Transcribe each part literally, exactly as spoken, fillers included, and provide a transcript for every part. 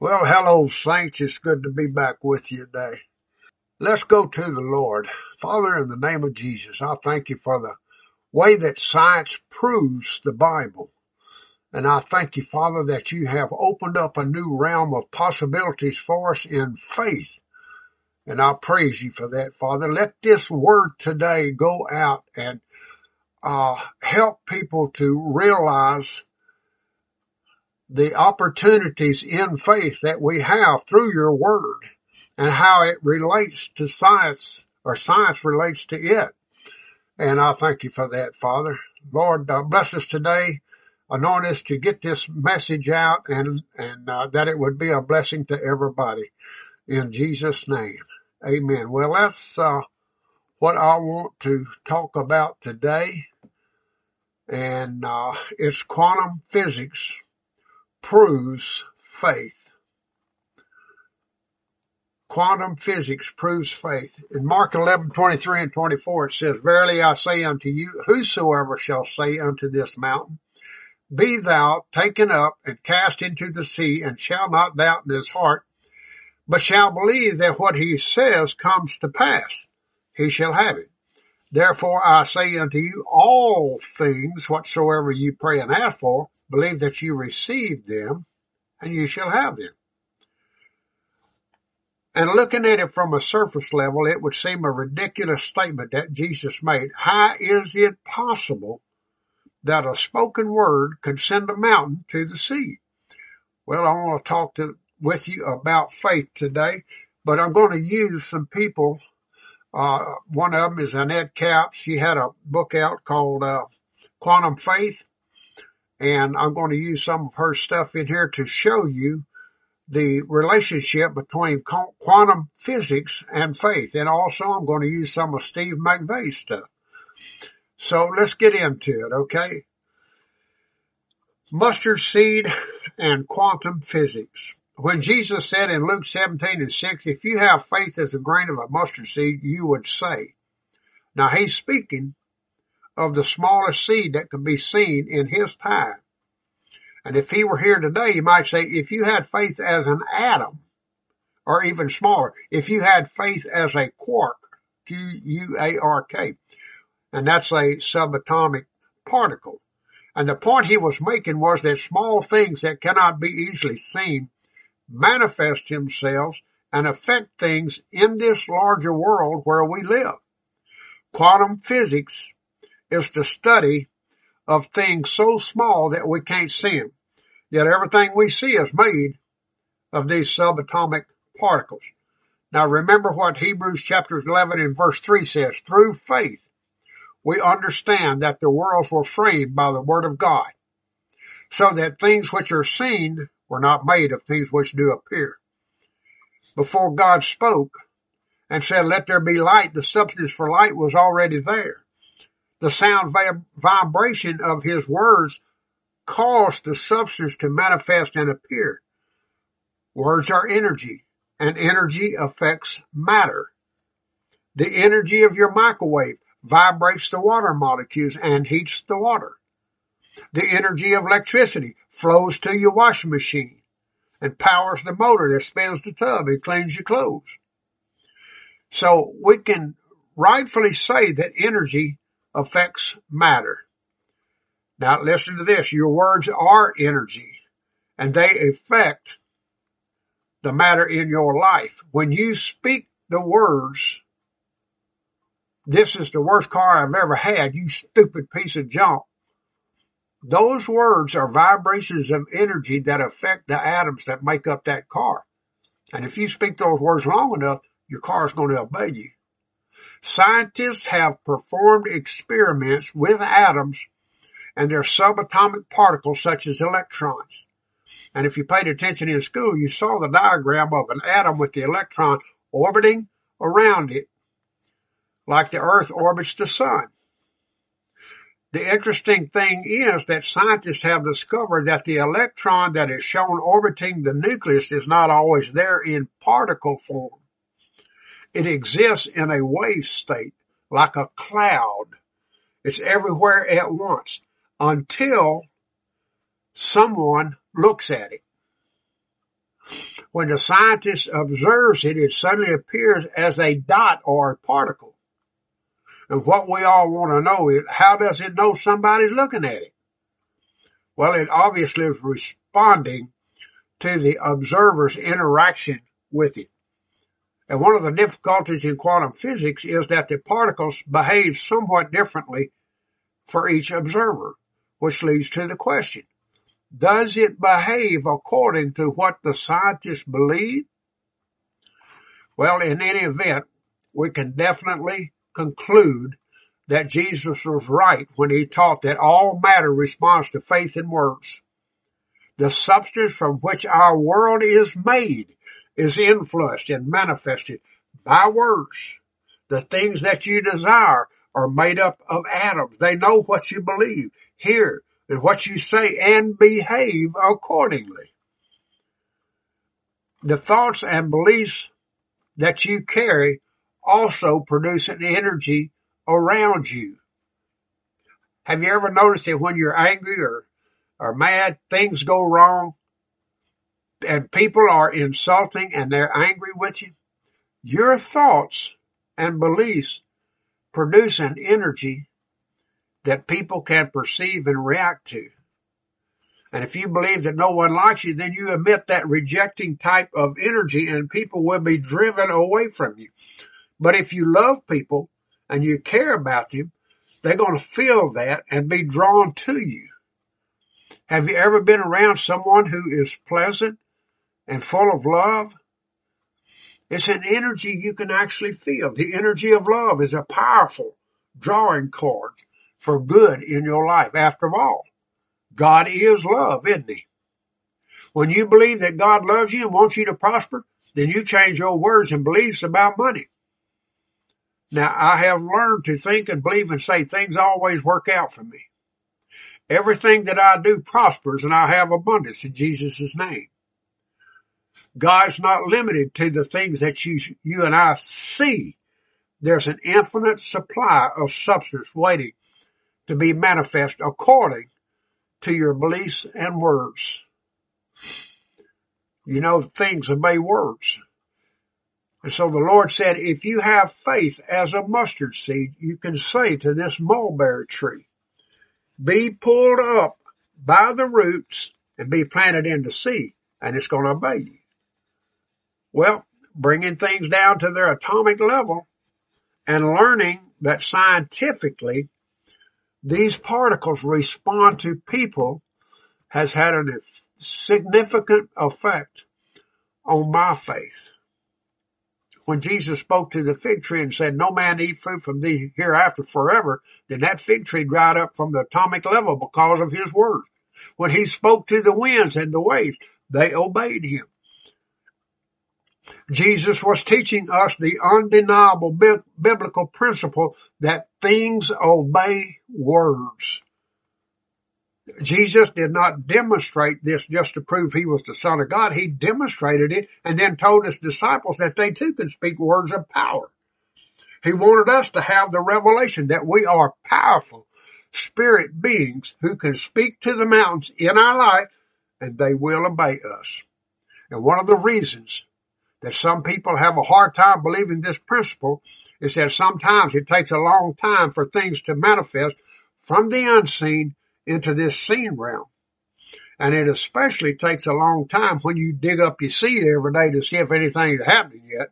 Well, hello, saints. It's good to be back with you today. Let's go to the Lord. Father, in the name of Jesus, I thank you for the way that science proves the Bible. And I thank you, Father, that you have opened up a new realm of possibilities for us in faith. And I praise you for that, Father. Let this word today go out and uh, help people to realize the opportunities in faith that we have through your word and how it relates to science or science relates to it. And I thank you for that, Father. Lord, uh, bless us today. Anoint us to get this message out and, and uh, that it would be a blessing to everybody. In Jesus' name, amen. Well, that's uh, what I want to talk about today. And uh, it's quantum physics proves faith. Quantum physics proves faith. In Mark eleven, twenty-three and twenty-four, it says, Verily I say unto you, whosoever shall say unto this mountain, Be thou taken up and cast into the sea, and shall not doubt in his heart, but shall believe that what he says comes to pass, he shall have it. Therefore I say unto you, all things whatsoever you pray and ask for, believe that you receive them, and you shall have them. And looking at it from a surface level, it would seem a ridiculous statement that Jesus made. How is it possible that a spoken word could send a mountain to the sea? Well, I want to talk to, with you about faith today, but I'm going to use some people. Uh, one of them is Annette Capps. She had a book out called uh, Quantum Faith, and I'm going to use some of her stuff in here to show you the relationship between quantum physics and faith. And also I'm going to use some of Steve McVeigh's stuff. So let's get into it, okay? Mustard seed and quantum physics. When Jesus said in Luke seventeen and six, if you have faith as a grain of a mustard seed, you would say. Now he's speaking of the smallest seed that could be seen in his time. And if he were here today, he might say, if you had faith as an atom, or even smaller, if you had faith as a quark, Q U A R K, and that's a subatomic particle. And the point he was making was that small things that cannot be easily seen manifest themselves and affect things in this larger world where we live. Quantum physics is the study of things so small that we can't see them. Yet everything we see is made of these subatomic particles. Now remember what Hebrews chapter eleven and verse three says. Through faith, we understand that the worlds were framed by the word of God, so that things which are seen were not made of things which do appear. Before God spoke and said, let there be light, the substance for light was already there. The sound vib- vibration of his words caused the substance to manifest and appear. Words are energy, and energy affects matter. The energy of your microwave vibrates the water molecules and heats the water. The energy of electricity flows to your washing machine and powers the motor that spins the tub and cleans your clothes. So we can rightfully say that energy affects matter. Now listen to this. Your words are energy, and they affect the matter in your life. When you speak the words, this is the worst car I've ever had, you stupid piece of junk. Those words are vibrations of energy that affect the atoms that make up that car. And if you speak those words long enough, your car is going to obey you. Scientists have performed experiments with atoms and their subatomic particles such as electrons. And if you paid attention in school, you saw the diagram of an atom with the electron orbiting around it, like the Earth orbits the sun. The interesting thing is that scientists have discovered that the electron that is shown orbiting the nucleus is not always there in particle form. It exists in a wave state, like a cloud. It's everywhere at once until someone looks at it. When the scientist observes it, it suddenly appears as a dot or a particle. And what we all want to know is, how does it know somebody's looking at it? Well, it obviously is responding to the observer's interaction with it. And one of the difficulties in quantum physics is that the particles behave somewhat differently for each observer, which leads to the question, does it behave according to what the scientists believe? Well, in any event, we can definitely conclude that Jesus was right when he taught that all matter responds to faith in words. The substance from which our world is made is influenced and manifested by words. The things that you desire are made up of atoms. They know what you believe, hear, and what you say, and behave accordingly. The thoughts and beliefs that you carry also produce an energy around you. Have you ever noticed that when you're angry or, or mad, things go wrong, and people are insulting and they're angry with you? Your thoughts and beliefs produce an energy that people can perceive and react to. And if you believe that no one likes you, then you emit that rejecting type of energy and people will be driven away from you. But if you love people and you care about them, they're going to feel that and be drawn to you. Have you ever been around someone who is pleasant and full of love? It's an energy you can actually feel. The energy of love is a powerful drawing cord for good in your life. After all, God is love, isn't he? When you believe that God loves you and wants you to prosper, then you change your words and beliefs about money. Now, I have learned to think and believe and say things always work out for me. Everything that I do prospers and I have abundance in Jesus' name. God's not limited to the things that you, you and I see. There's an infinite supply of substance waiting to be manifest according to your beliefs and words. You know, things obey words. And so the Lord said, if you have faith as a mustard seed, you can say to this mulberry tree, be pulled up by the roots and be planted in the sea, and it's going to obey you. Well, bringing things down to their atomic level and learning that scientifically these particles respond to people has had a significant effect on my faith. When Jesus spoke to the fig tree and said, no man eat fruit from thee hereafter forever, then that fig tree dried up from the atomic level because of his words. When he spoke to the winds and the waves, they obeyed him. Jesus was teaching us the undeniable bi- biblical principle that things obey words. Jesus did not demonstrate this just to prove he was the Son of God. He demonstrated it and then told his disciples that they too could speak words of power. He wanted us to have the revelation that we are powerful spirit beings who can speak to the mountains in our life and they will obey us. And one of the reasons that some people have a hard time believing this principle is that sometimes it takes a long time for things to manifest from the unseen into this seen realm. And it especially takes a long time when you dig up your seed every day to see if anything is happening yet.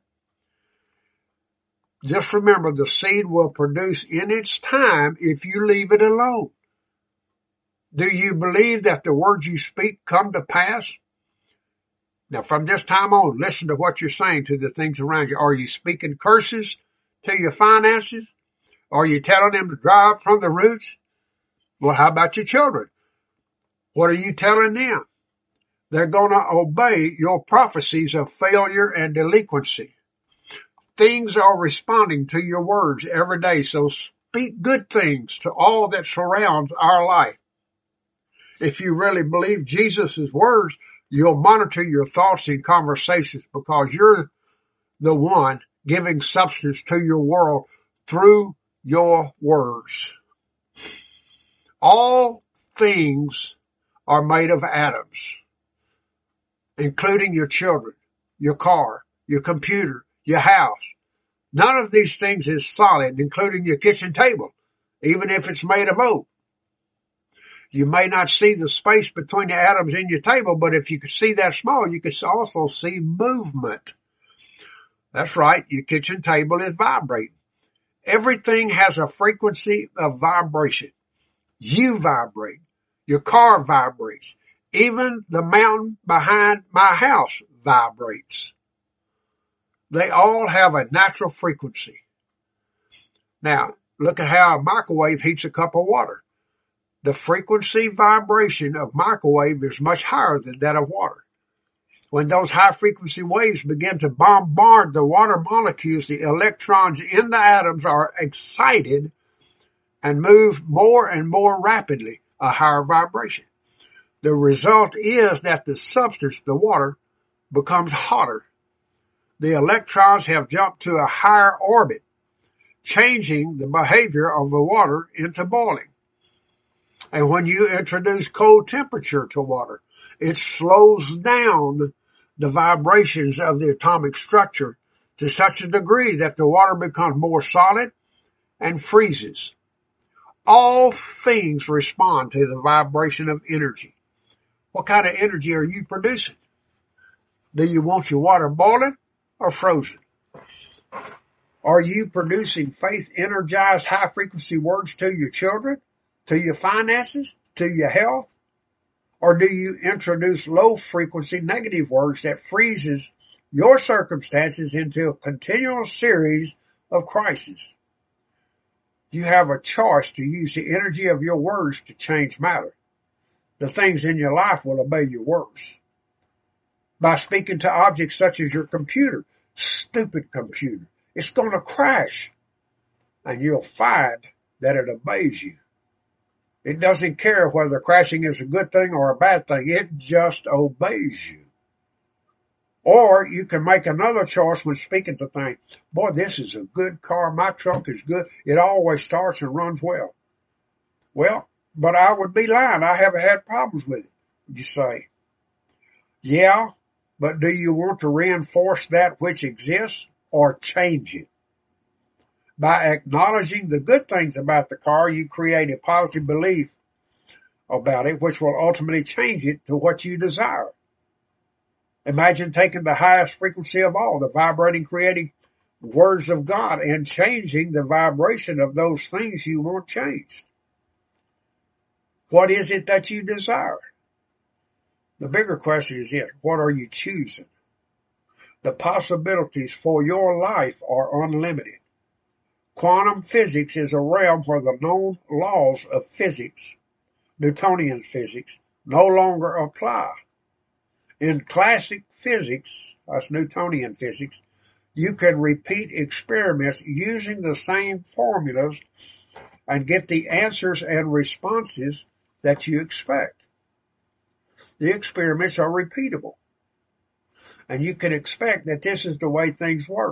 Just remember, the seed will produce in its time if you leave it alone. Do you believe that the words you speak come to pass? Now, from this time on, listen to what you're saying to the things around you. Are you speaking curses to your finances? Are you telling them to dry up from the roots? Well, how about your children? What are you telling them? They're going to obey your prophecies of failure and delinquency. Things are responding to your words every day, so speak good things to all that surrounds our life. If you really believe Jesus' words, you'll monitor your thoughts and conversations because you're the one giving substance to your world through your words. All things are made of atoms, including your children. your car, your computer, your house. None of these things is solid, including your kitchen table, even if it's made of oak. You may not see the space between the atoms in your table, but if you could see that small, you could also see movement. That's right, your kitchen table is vibrating. Everything has a frequency of vibration. You vibrate. Your car vibrates. Even the mountain behind my house vibrates. They all have a natural frequency. Now, look at how a microwave heats a cup of water. The frequency vibration of microwave is much higher than that of water. When those high frequency waves begin to bombard the water molecules, the electrons in the atoms are excited and move more and more rapidly, a higher vibration. The result is that the substance, the water, becomes hotter. The electrons have jumped to a higher orbit, changing the behavior of the water into boiling. And when you introduce cold temperature to water, it slows down the vibrations of the atomic structure to such a degree that the water becomes more solid and freezes. All things respond to the vibration of energy. What kind of energy are you producing? Do you want your water boiling or frozen? Are you producing faith-energized high-frequency words to your children, to your finances, to your health? Or do you introduce low-frequency negative words that freezes your circumstances into a continual series of crises? You have a choice to use the energy of your words to change matter. The things in your life will obey your words. By speaking to objects such as your computer, stupid computer, it's going to crash. And you'll find that it obeys you. It doesn't care whether crashing is a good thing or a bad thing. It just obeys you. Or you can make another choice when speaking to things. Boy, this is a good car. My truck is good. It always starts and runs well. Well, but I would be lying. I haven't had problems with it. You say, yeah, but do you want to reinforce that which exists or change it? By acknowledging the good things about the car, you create a positive belief about it, which will ultimately change it to what you desire. Imagine taking the highest frequency of all, the vibrating, creating words of God, and changing the vibration of those things you want changed. What is it that you desire? The bigger question is this: what are you choosing? The possibilities for your life are unlimited. Quantum physics is a realm where the known laws of physics, Newtonian physics, no longer apply. In classic physics, that's Newtonian physics, you can repeat experiments using the same formulas and get the answers and responses that you expect. The experiments are repeatable. And you can expect that this is the way things work.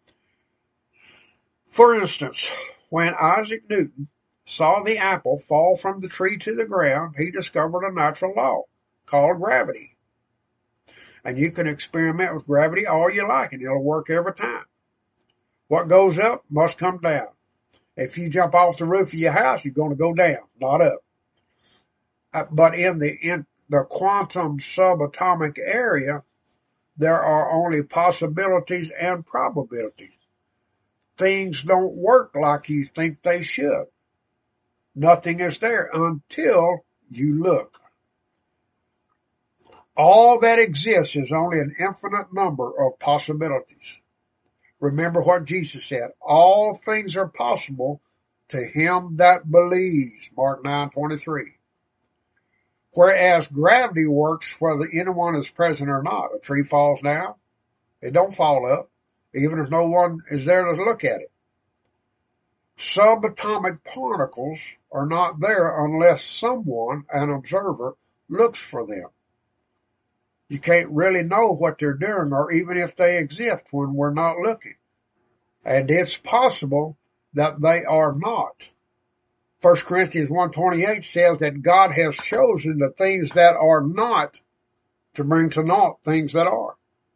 For instance, when Isaac Newton saw the apple fall from the tree to the ground, he discovered a natural law called gravity. And you can experiment with gravity all you like, and it'll work every time. What goes up must come down. If you jump off the roof of your house, you're going to go down, not up. Uh, but in the in the quantum subatomic area, there are only possibilities and probabilities. Things don't work like you think they should. Nothing is there until you look. All that exists is only an infinite number of possibilities. Remember what Jesus said: all things are possible to him that believes, Mark nine twenty-three. Whereas gravity works whether anyone is present or not. A tree falls down, it don't fall up, even if no one is there to look at it. Subatomic particles are not there unless someone, an observer, looks for them. You can't really know what they're doing or even if they exist when we're not looking. And it's possible that they are not. First Corinthians one twenty-eight says that God has chosen the things that are not to bring to naught things that are.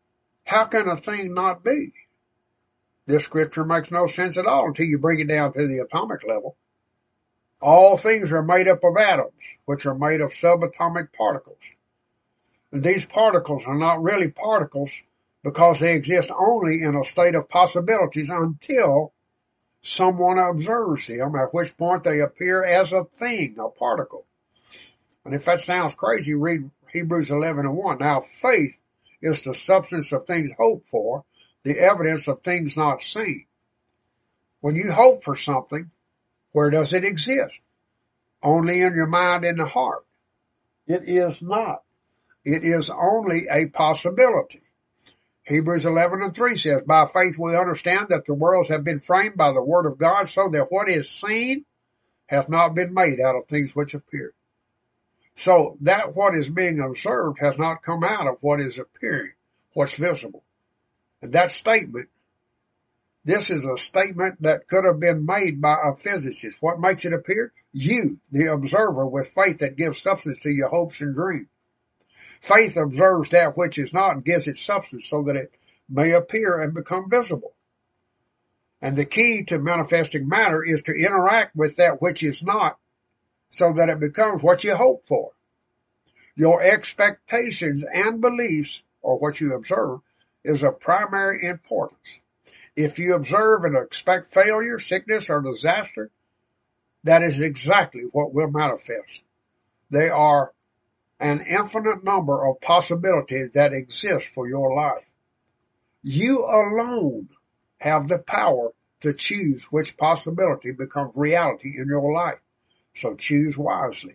How can a thing not be? This scripture makes no sense at all until you bring it down to the atomic level. All things are made up of atoms, which are made of subatomic particles. And these particles are not really particles because they exist only in a state of possibilities until someone observes them, at which point they appear as a thing, a particle. And if that sounds crazy, read Hebrews eleven and one. Now faith is the substance of things hoped for, the evidence of things not seen. When you hope for something, where does it exist? Only in your mind and the heart. It is not. It is only a possibility. Hebrews eleven and three says, by faith we understand that the worlds have been framed by the word of God, so that what is seen hath not been made out of things which appear. So that what is being observed has not come out of what is appearing, what's visible. And that statement, this is a statement that could have been made by a physicist. What makes it appear? You, the observer, with faith that gives substance to your hopes and dreams. Faith observes that which is not and gives it substance so that it may appear and become visible. And the key to manifesting matter is to interact with that which is not so that it becomes what you hope for. Your expectations and beliefs, or what you observe, is of primary importance. If you observe and expect failure, sickness, or disaster, that is exactly what will manifest. They are an infinite number of possibilities that exist for your life. You alone have the power to choose which possibility becomes reality in your life. So choose wisely.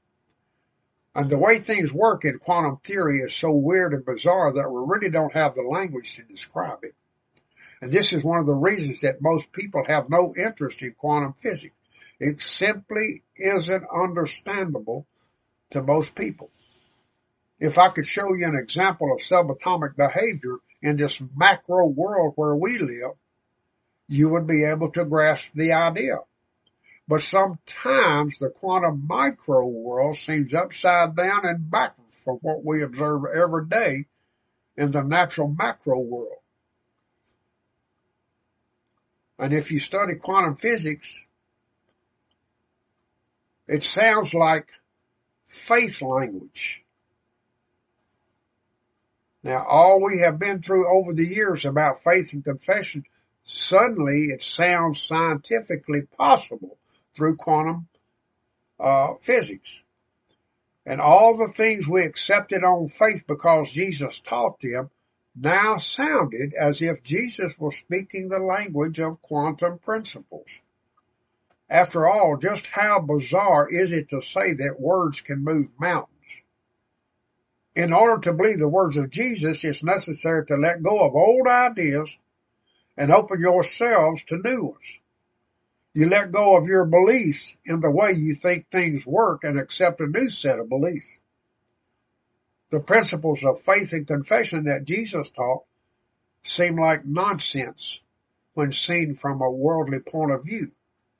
And the way things work in quantum theory is so weird and bizarre that we really don't have the language to describe it. And this is one of the reasons that most people have no interest in quantum physics. It simply isn't understandable to most people. If I could show you an example of subatomic behavior in this macro world where we live, you would be able to grasp the idea. But sometimes the quantum micro world seems upside down and backwards from what we observe every day in the natural macro world. And if you study quantum physics, it sounds like faith language. Now, all we have been through over the years about faith and confession, suddenly it sounds scientifically possible through quantum uh, physics. And all the things we accepted on faith because Jesus taught them now sounded as if Jesus was speaking the language of quantum principles. After all, just how bizarre is it to say that words can move mountains? In order to believe the words of Jesus, it's necessary to let go of old ideas and open yourselves to new ones. You let go of your beliefs in the way you think things work and accept a new set of beliefs. The principles of faith and confession that Jesus taught seem like nonsense when seen from a worldly point of view.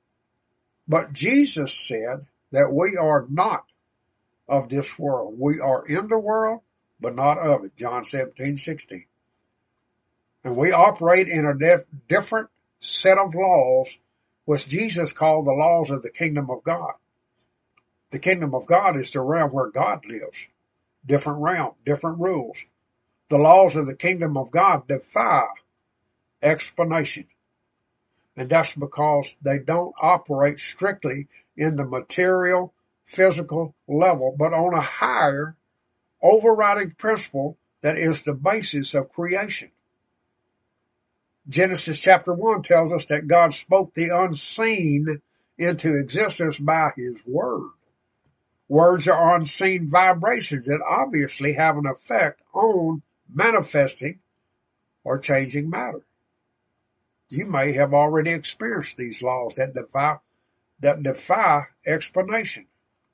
But Jesus said that we are not of this world. We are in the world, but not of it. John seventeen sixteen. And we operate in a dif- different set of laws, which Jesus called the laws of the kingdom of God. The kingdom of God is the realm where God lives. Different realm, different rules. The laws of the kingdom of God defy explanation. And that's because they don't operate strictly in the material, physical level, but on a higher, overriding principle that is the basis of creation. Genesis chapter one tells us that God spoke the unseen into existence by his word. Words are unseen vibrations that obviously have an effect on manifesting or changing matter. You may have already experienced these laws that defy, that defy explanation.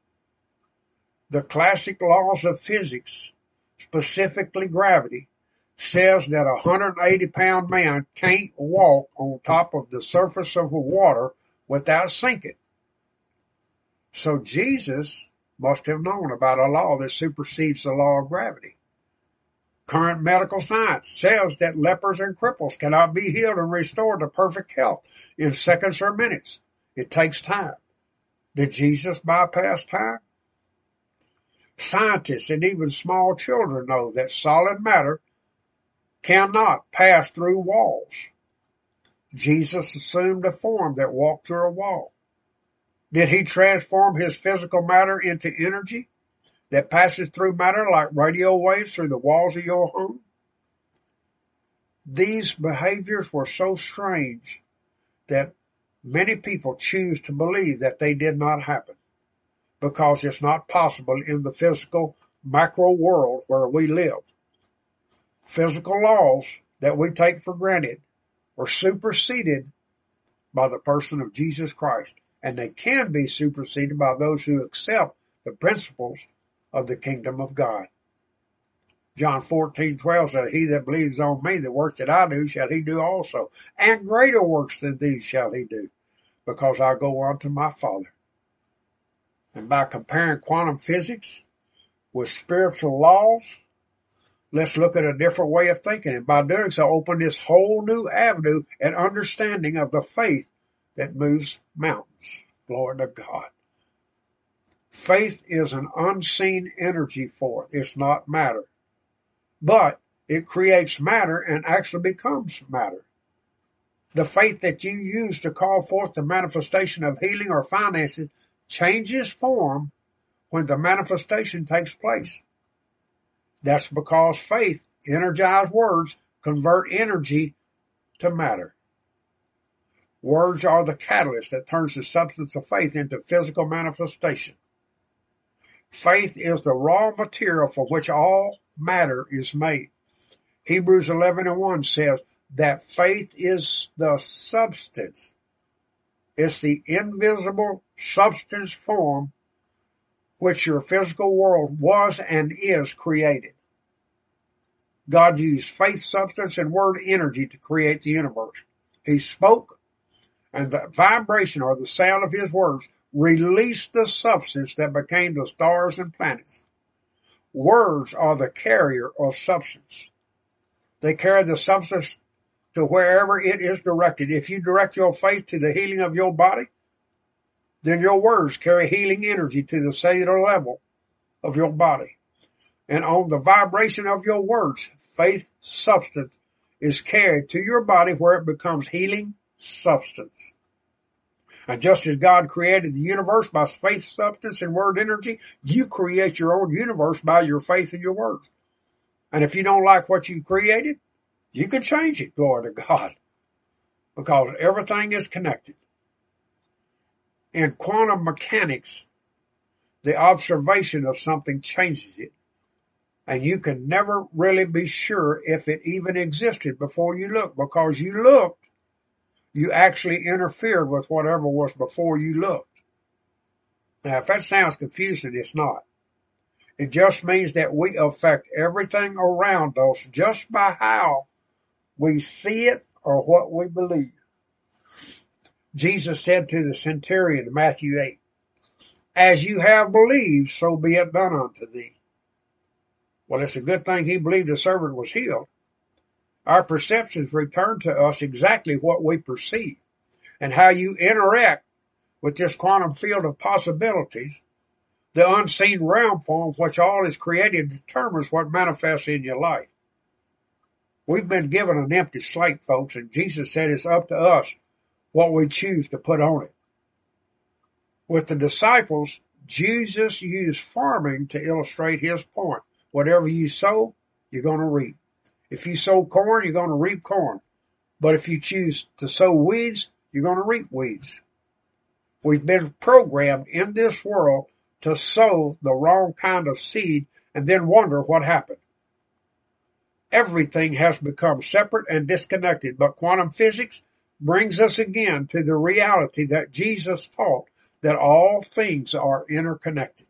The classic laws of physics, specifically gravity, says that a one hundred eighty pound man can't walk on top of the surface of the water without sinking. So Jesus must have known about a law that supersedes the law of gravity. Current medical science says that lepers and cripples cannot be healed and restored to perfect health in seconds or minutes. It takes time. Did Jesus bypass time? Scientists and even small children know that solid matter cannot pass through walls. Jesus assumed a form that walked through a wall. Did he transform his physical matter into energy that passes through matter like radio waves through the walls of your home? These behaviors were so strange that many people choose to believe that they did not happen because it's not possible in the physical macro world where we live. Physical laws that we take for granted are superseded by the person of Jesus Christ, and they can be superseded by those who accept the principles of the kingdom of God. John fourteen twelve says, he that believes on me, the works that I do shall he do also, and greater works than these shall he do, because I go unto my Father. And by comparing quantum physics with spiritual laws, let's look at a different way of thinking, and by doing so, open this whole new avenue and understanding of the faith that moves mountains. Glory to God. Faith is an unseen energy force. It's not matter. But it creates matter and actually becomes matter. The faith that you use to call forth the manifestation of healing or finances changes form when the manifestation takes place. That's because faith, energized words, convert energy to matter. Words are the catalyst that turns the substance of faith into physical manifestation. Faith is the raw material for which all matter is made. Hebrews eleven and one says that faith is the substance. It's the invisible substance form which your physical world was and is created. God used faith, substance, and word energy to create the universe. He spoke, and the vibration or the sound of his words released the substance that became the stars and planets. Words are the carrier of substance. They carry the substance to wherever it is directed. If you direct your faith to the healing of your body, then your words carry healing energy to the cellular level of your body. And on the vibration of your words, faith substance is carried to your body where it becomes healing substance. And just as God created the universe by faith, substance, and word energy, you create your own universe by your faith and your words. And if you don't like what you created, you can change it, glory to God, because everything is connected. In quantum mechanics, the observation of something changes it. And you can never really be sure if it even existed before you looked, because you looked, you actually interfered with whatever was before you looked. Now, if that sounds confusing, it's not. It just means that we affect everything around us just by how we see it or what we believe. Jesus said to the centurion in Matthew eight, as you have believed, so be it done unto thee. Well, it's a good thing he believed the servant was healed. Our perceptions return to us exactly what we perceive, and how you interact with this quantum field of possibilities, the unseen realm from which all is created, determines what manifests in your life. We've been given an empty slate, folks, and Jesus said it's up to us what we choose to put on it. With the disciples, Jesus used farming to illustrate his point. Whatever you sow, you're going to reap. If you sow corn, you're going to reap corn. But if you choose to sow weeds, you're going to reap weeds. We've been programmed in this world to sow the wrong kind of seed and then wonder what happened. Everything has become separate and disconnected, but quantum physics brings us again to the reality that Jesus taught, that all things are interconnected.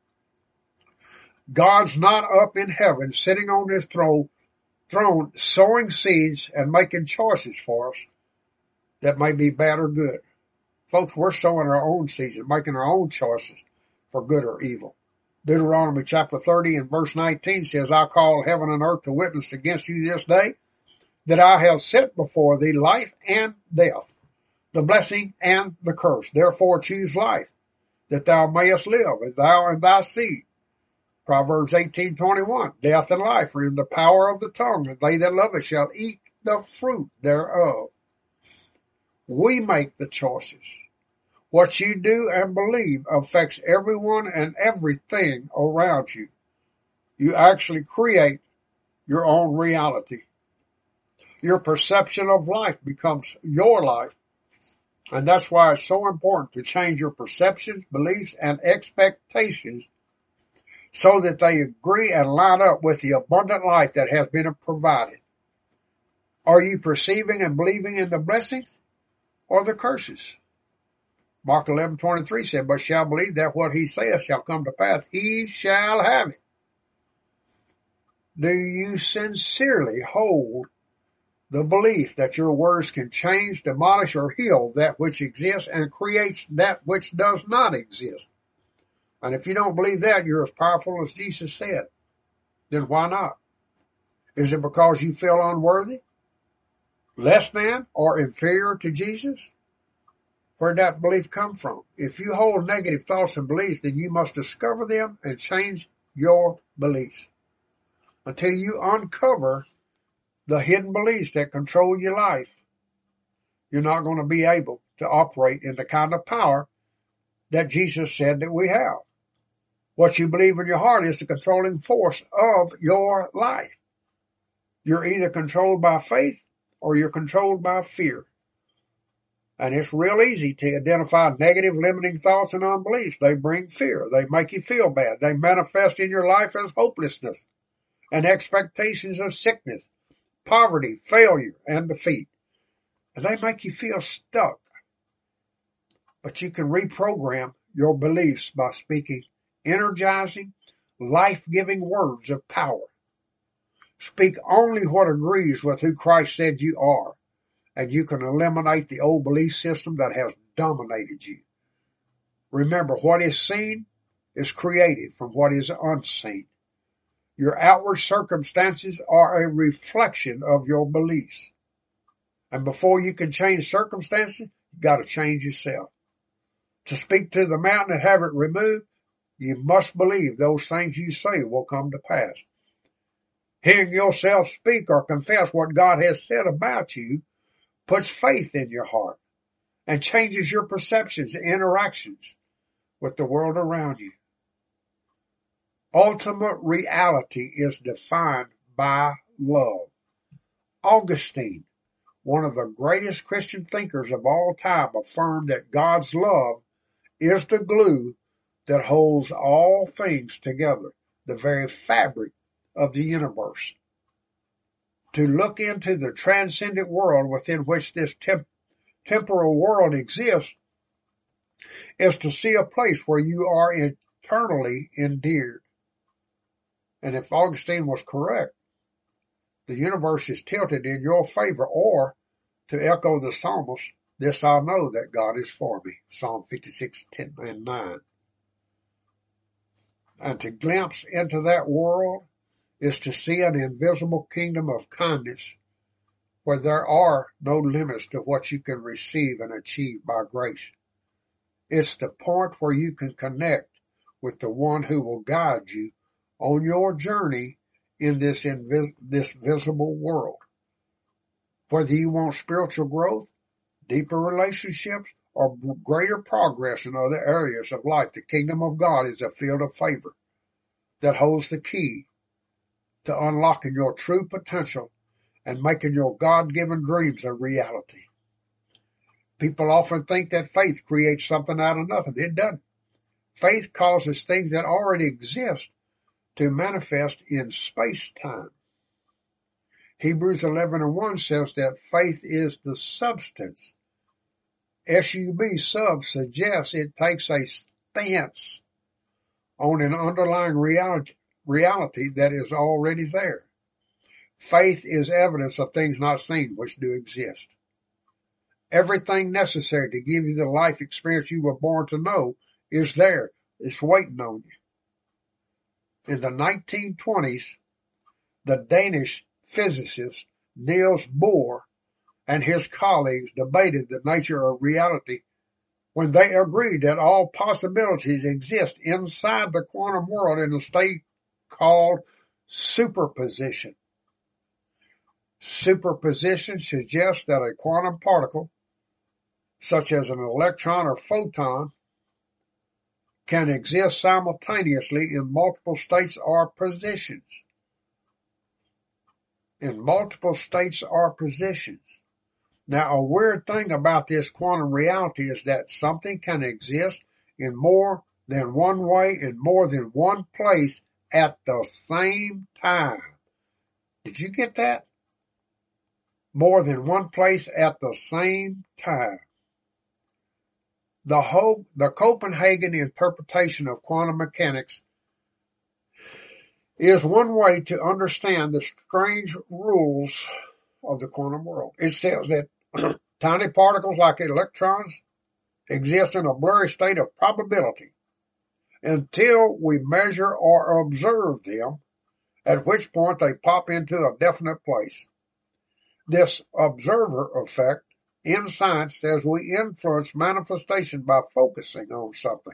God's not up in heaven sitting on his throne, throne sowing seeds and making choices for us that may be bad or good. Folks, we're sowing our own seeds and making our own choices for good or evil. Deuteronomy chapter thirty and verse nineteen says, I call heaven and earth to witness against you this day, that I have set before thee life and death, the blessing and the curse. Therefore choose life, that thou mayest live, and thou and thy seed. Proverbs eighteen twenty-one, death and life are in the power of the tongue, and they that love it shall eat the fruit thereof. We make the choices. What you do and believe affects everyone and everything around you. You actually create your own reality. Your perception of life becomes your life. And that's why it's so important to change your perceptions, beliefs, and expectations so that they agree and line up with the abundant life that has been provided. Are you perceiving and believing in the blessings or the curses? Mark eleven twenty-three said, but shall believe that what he saith shall come to pass, he shall have it. Do you sincerely hold the belief that your words can change, demolish, or heal that which exists and creates that which does not exist? And if you don't believe that, you're as powerful as Jesus said. Then why not? Is it because you feel unworthy, less than, or inferior to Jesus? Where'd that belief come from? If you hold negative thoughts and beliefs, then you must discover them and change your beliefs. Until you uncover the hidden beliefs that control your life, you're not going to be able to operate in the kind of power that Jesus said that we have. What you believe in your heart is the controlling force of your life. You're either controlled by faith or you're controlled by fear. And it's real easy to identify negative limiting thoughts and unbeliefs. They bring fear. They make you feel bad. They manifest in your life as hopelessness and expectations of sickness, poverty, failure, and defeat. And they make you feel stuck. But you can reprogram your beliefs by speaking energizing, life-giving words of power. Speak only what agrees with who Christ said you are, and you can eliminate the old belief system that has dominated you. Remember, what is seen is created from what is unseen. Your outward circumstances are a reflection of your beliefs. And before you can change circumstances, you've got to change yourself. To speak to the mountain and have it removed, you must believe those things you say will come to pass. Hearing yourself speak or confess what God has said about you puts faith in your heart and changes your perceptions and interactions with the world around you. Ultimate reality is defined by love. Augustine, one of the greatest Christian thinkers of all time, affirmed that God's love is the glue that holds all things together, the very fabric of the universe. To look into the transcendent world within which this temp- temporal world exists is to see a place where you are eternally endeared. And if Augustine was correct, the universe is tilted in your favor, or, to echo the psalmist, this I know that God is for me, Psalm fifty-six, ten and nine. And to glimpse into that world is to see an invisible kingdom of kindness where there are no limits to what you can receive and achieve by grace. It's the point where you can connect with the one who will guide you on your journey in this invis- this visible world. Whether you want spiritual growth, deeper relationships, or greater progress in other areas of life, the kingdom of God is a field of favor that holds the key to unlocking your true potential and making your God-given dreams a reality. People often think that faith creates something out of nothing. It doesn't. Faith causes things that already exist to manifest in space-time. Hebrews eleven and one says that faith is the substance. S U B, sub, suggests it takes a stance on an underlying reality, reality that is already there. Faith is evidence of things not seen, which do exist. Everything necessary to give you the life experience you were born to know is there. It's waiting on you. In the nineteen twenties, the Danish physicist Niels Bohr and his colleagues debated the nature of reality when they agreed that all possibilities exist inside the quantum world in a state called superposition. Superposition suggests that a quantum particle, such as an electron or photon, can exist simultaneously in multiple states or positions. In multiple states or positions. Now, a weird thing about this quantum reality is that something can exist in more than one way, in more than one place at the same time. Did you get that? More than one place at the same time. The whole, the Copenhagen interpretation of quantum mechanics is one way to understand the strange rules of the quantum world. It says that tiny particles like electrons exist in a blurry state of probability until we measure or observe them, at which point they pop into a definite place. This observer effect in science says we influence manifestation by focusing on something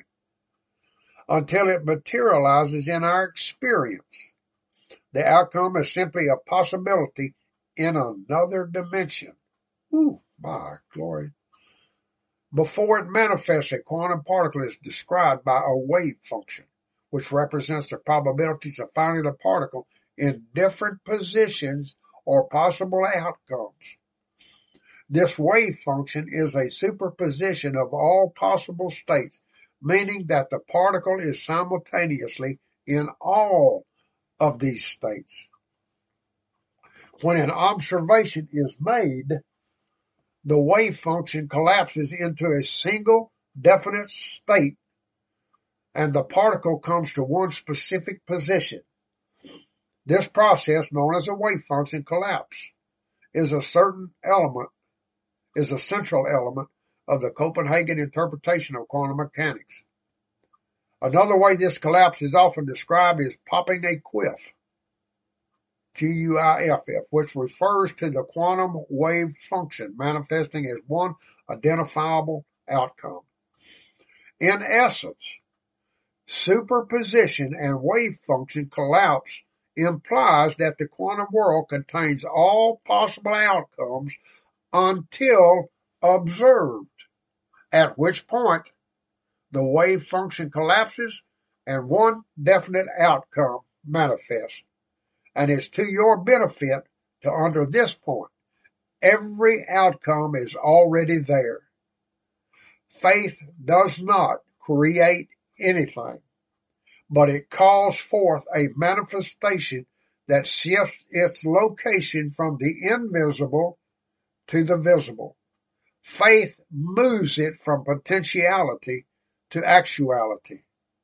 until it materializes in our experience. The outcome is simply a possibility in another dimension. Ooh, my glory. Before it manifests, a quantum particle is described by a wave function, which represents the probabilities of finding the particle in different positions or possible outcomes. This wave function is a superposition of all possible states, meaning that the particle is simultaneously in all of these states. When an observation is made, the wave function collapses into a single definite state, and the particle comes to one specific position. This process, known as a wave function collapse, is a certain element, is a central element of the Copenhagen interpretation of quantum mechanics. Another way this collapse is often described is popping a quiff, Q U I F F, which refers to the quantum wave function manifesting as one identifiable outcome. In essence, superposition and wave function collapse implies that the quantum world contains all possible outcomes until observed, at which point the wave function collapses and one definite outcome manifests. And it's to your benefit to under this point, every outcome is already there. Faith does not create anything, but it calls forth a manifestation that shifts its location from the invisible to the visible. Faith moves it from potentiality to actuality.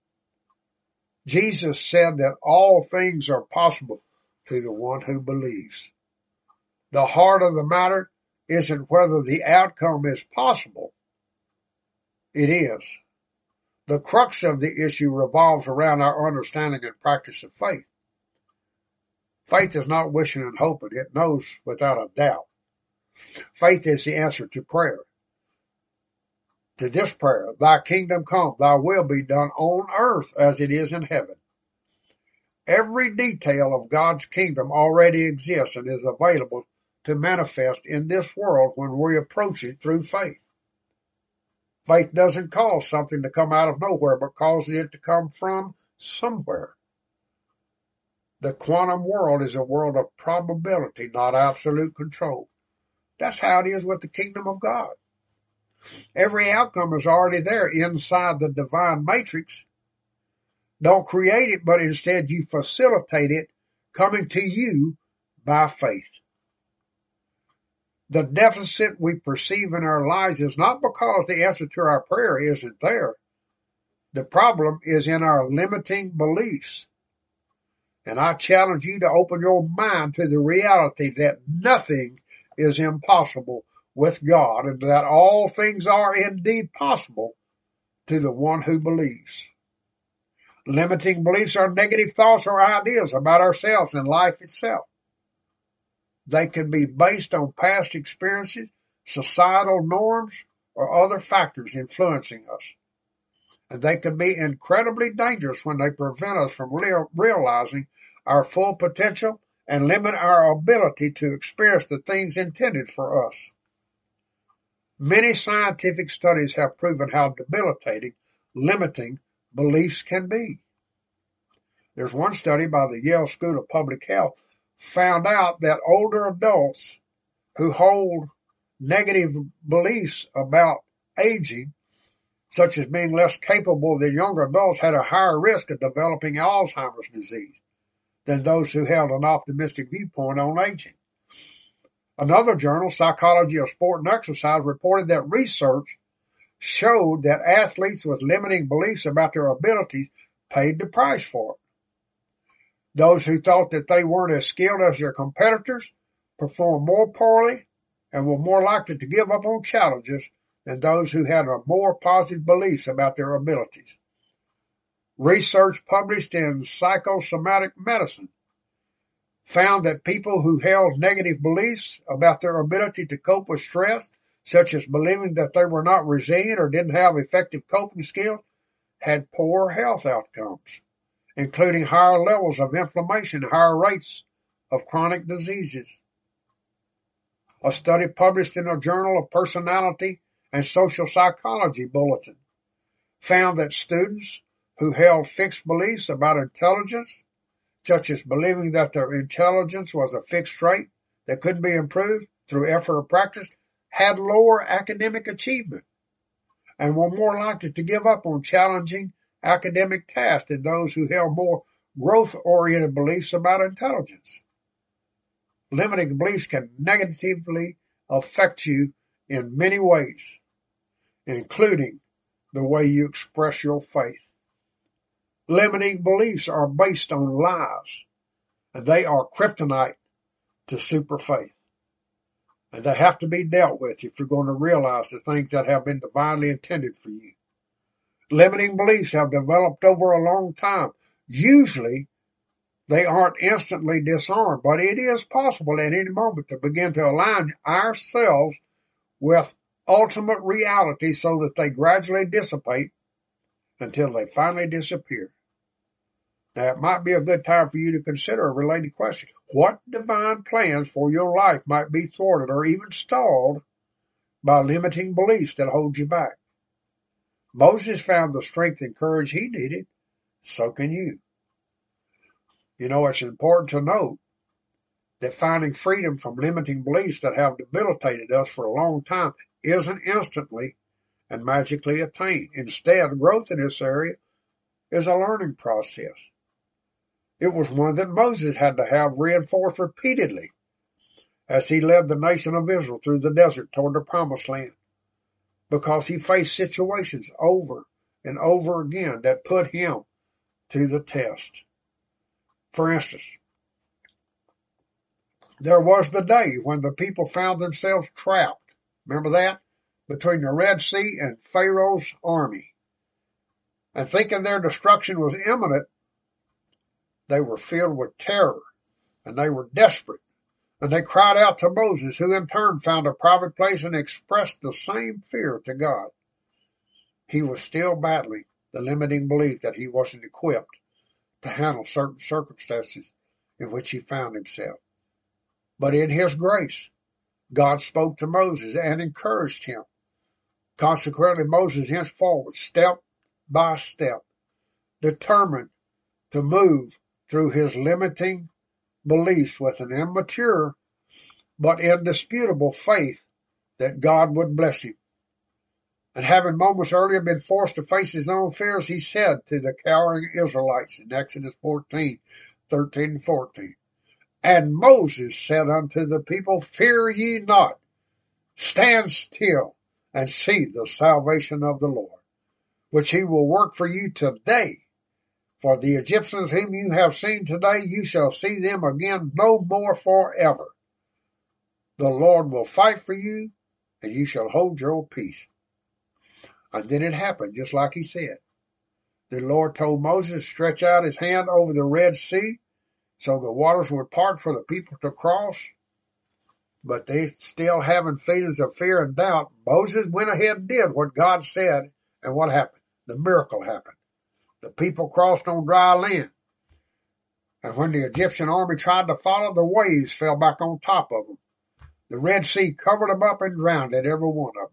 Jesus said that all things are possible to the one who believes. The heart of the matter isn't whether the outcome is possible. It is. The crux of the issue revolves around our understanding and practice of faith. Faith is not wishing and hoping. It knows without a doubt. Faith is the answer to prayer. To this prayer, thy kingdom come, thy will be done on earth as it is in heaven. Every detail of God's kingdom already exists and is available to manifest in this world when we approach it through faith. Faith doesn't cause something to come out of nowhere, but causes it to come from somewhere. The quantum world is a world of probability, not absolute control. That's how it is with the kingdom of God. Every outcome is already there inside the divine matrix. Don't create it, but instead you facilitate it coming to you by faith. The deficit we perceive in our lives is not because the answer to our prayer isn't there. The problem is in our limiting beliefs. And I challenge you to open your mind to the reality that nothing is impossible with God and that all things are indeed possible to the one who believes. Limiting beliefs are negative thoughts or ideas about ourselves and life itself. They can be based on past experiences, societal norms, or other factors influencing us. And they can be incredibly dangerous when they prevent us from real, realizing our full potential and limit our ability to experience the things intended for us. Many scientific studies have proven how debilitating limiting beliefs can be. There's one study by the Yale School of Public Health found out that older adults who hold negative beliefs about aging, such as being less capable than younger adults, had a higher risk of developing Alzheimer's disease than those who held an optimistic viewpoint on aging. Another journal, Psychology of Sport and Exercise, reported that research showed that athletes with limiting beliefs about their abilities paid the price for it. Those who thought that they weren't as skilled as their competitors performed more poorly and were more likely to give up on challenges than those who had a more positive beliefs about their abilities. Research published in Psychosomatic Medicine found that people who held negative beliefs about their ability to cope with stress, such as believing that they were not resilient or didn't have effective coping skills, had poor health outcomes, including higher levels of inflammation and higher rates of chronic diseases. A study published in a Journal of Personality and Social Psychology Bulletin found that students who held fixed beliefs about intelligence, such as believing that their intelligence was a fixed trait that couldn't be improved through effort or practice, had lower academic achievement and were more likely to give up on challenging academic tasks than those who held more growth-oriented beliefs about intelligence. Limiting beliefs can negatively affect you in many ways, including the way you express your faith. Limiting beliefs are based on lies, and they are kryptonite to super faith. And they have to be dealt with if you're going to realize the things that have been divinely intended for you. Limiting beliefs have developed over a long time. Usually, they aren't instantly disarmed, but it is possible at any moment to begin to align ourselves with ultimate reality so that they gradually dissipate until they finally disappear. Now, it might be a good time for you to consider a related question. What divine plans for your life might be thwarted or even stalled by limiting beliefs that hold you back? Moses found the strength and courage he needed. So can you. You know, it's important to note that finding freedom from limiting beliefs that have debilitated us for a long time isn't instantly and magically attained. Instead, growth in this area is a learning process. It was one that Moses had to have reinforced repeatedly as he led the nation of Israel through the desert toward the promised land, because he faced situations over and over again that put him to the test. For instance, there was the day when the people found themselves trapped. Remember that? Between the Red Sea and Pharaoh's army. And thinking their destruction was imminent, they were filled with terror and they were desperate. And they cried out to Moses, who in turn found a private place and expressed the same fear to God. He was still battling the limiting belief that he wasn't equipped to handle certain circumstances in which he found himself. But in his grace, God spoke to Moses and encouraged him. Consequently, Moses henceforward, step by step, determined to move through his limiting beliefs with an immature but indisputable faith that God would bless him. And having moments earlier been forced to face his own fears, he said to the cowering Israelites in Exodus fourteen, thirteen and fourteen, "And Moses said unto the people, Fear ye not, stand still and see the salvation of the Lord, which he will work for you today. For the Egyptians whom you have seen today, you shall see them again no more forever. The Lord will fight for you, and you shall hold your peace." And then it happened just like he said. The Lord told Moses to stretch out his hand over the Red Sea so the waters would part for the people to cross. But they still having feelings of fear and doubt. Moses went ahead and did what God said, and what happened? The miracle happened. The people crossed on dry land. And when the Egyptian army tried to follow, the waves fell back on top of them. The Red Sea covered them up and drowned every one of them.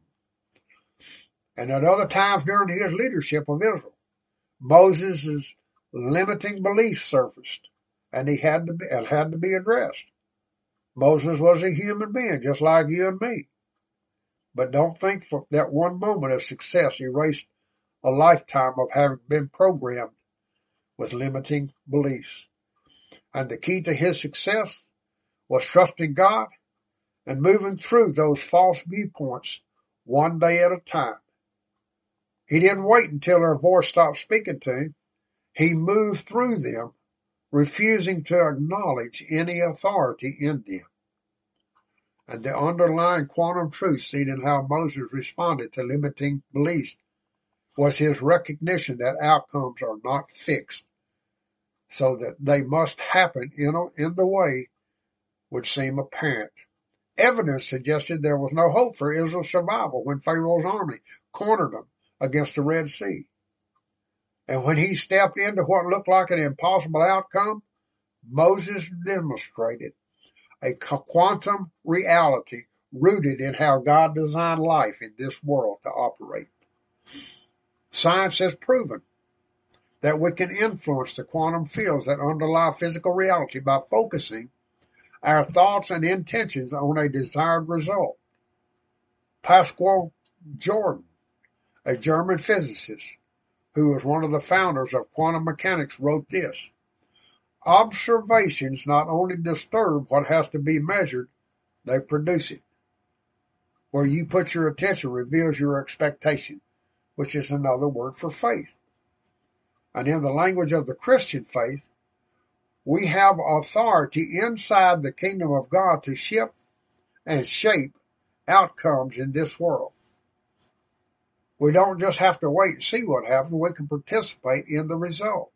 And at other times during his leadership of Israel, Moses' limiting beliefs surfaced, and he had to be, it had to be addressed. Moses was a human being, just like you and me. But don't think for that one moment of success erased a lifetime of having been programmed with limiting beliefs. And the key to his success was trusting God and moving through those false viewpoints one day at a time. He didn't wait until their voice stopped speaking to him. He moved through them, refusing to acknowledge any authority in them. And the underlying quantum truth seen in how Moses responded to limiting beliefs was his recognition that outcomes are not fixed, so that they must happen in, a, in the way would seem apparent. Evidence suggested there was no hope for Israel's survival when Pharaoh's army cornered them against the Red Sea. And when he stepped into what looked like an impossible outcome, Moses demonstrated a quantum reality rooted in how God designed life in this world to operate. Science has proven that we can influence the quantum fields that underlie physical reality by focusing our thoughts and intentions on a desired result. Pascual Jordan, a German physicist who was one of the founders of quantum mechanics, wrote this: observations not only disturb what has to be measured, they produce it. Where you put your attention reveals your expectation, which is another word for faith. And in the language of the Christian faith, we have authority inside the kingdom of God to shift and shape outcomes in this world. We don't just have to wait and see what happens, we can participate in the result.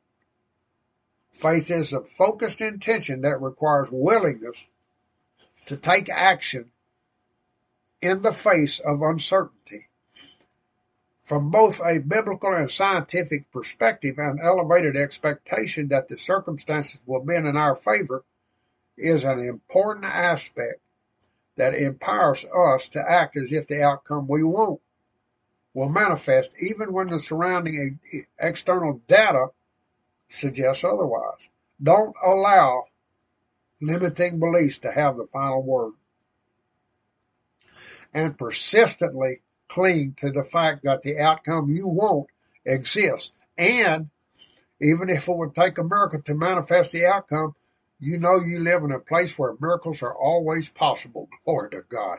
Faith is a focused intention that requires willingness to take action in the face of uncertainty. From both a biblical and scientific perspective, an elevated expectation that the circumstances will bend in our favor is an important aspect that empowers us to act as if the outcome we want will manifest even when the surrounding external data suggests otherwise. Don't allow limiting beliefs to have the final word. And persistently cling to the fact that the outcome you want exists. And even if it would take a miracle to manifest the outcome, you know you live in a place where miracles are always possible. Glory to God.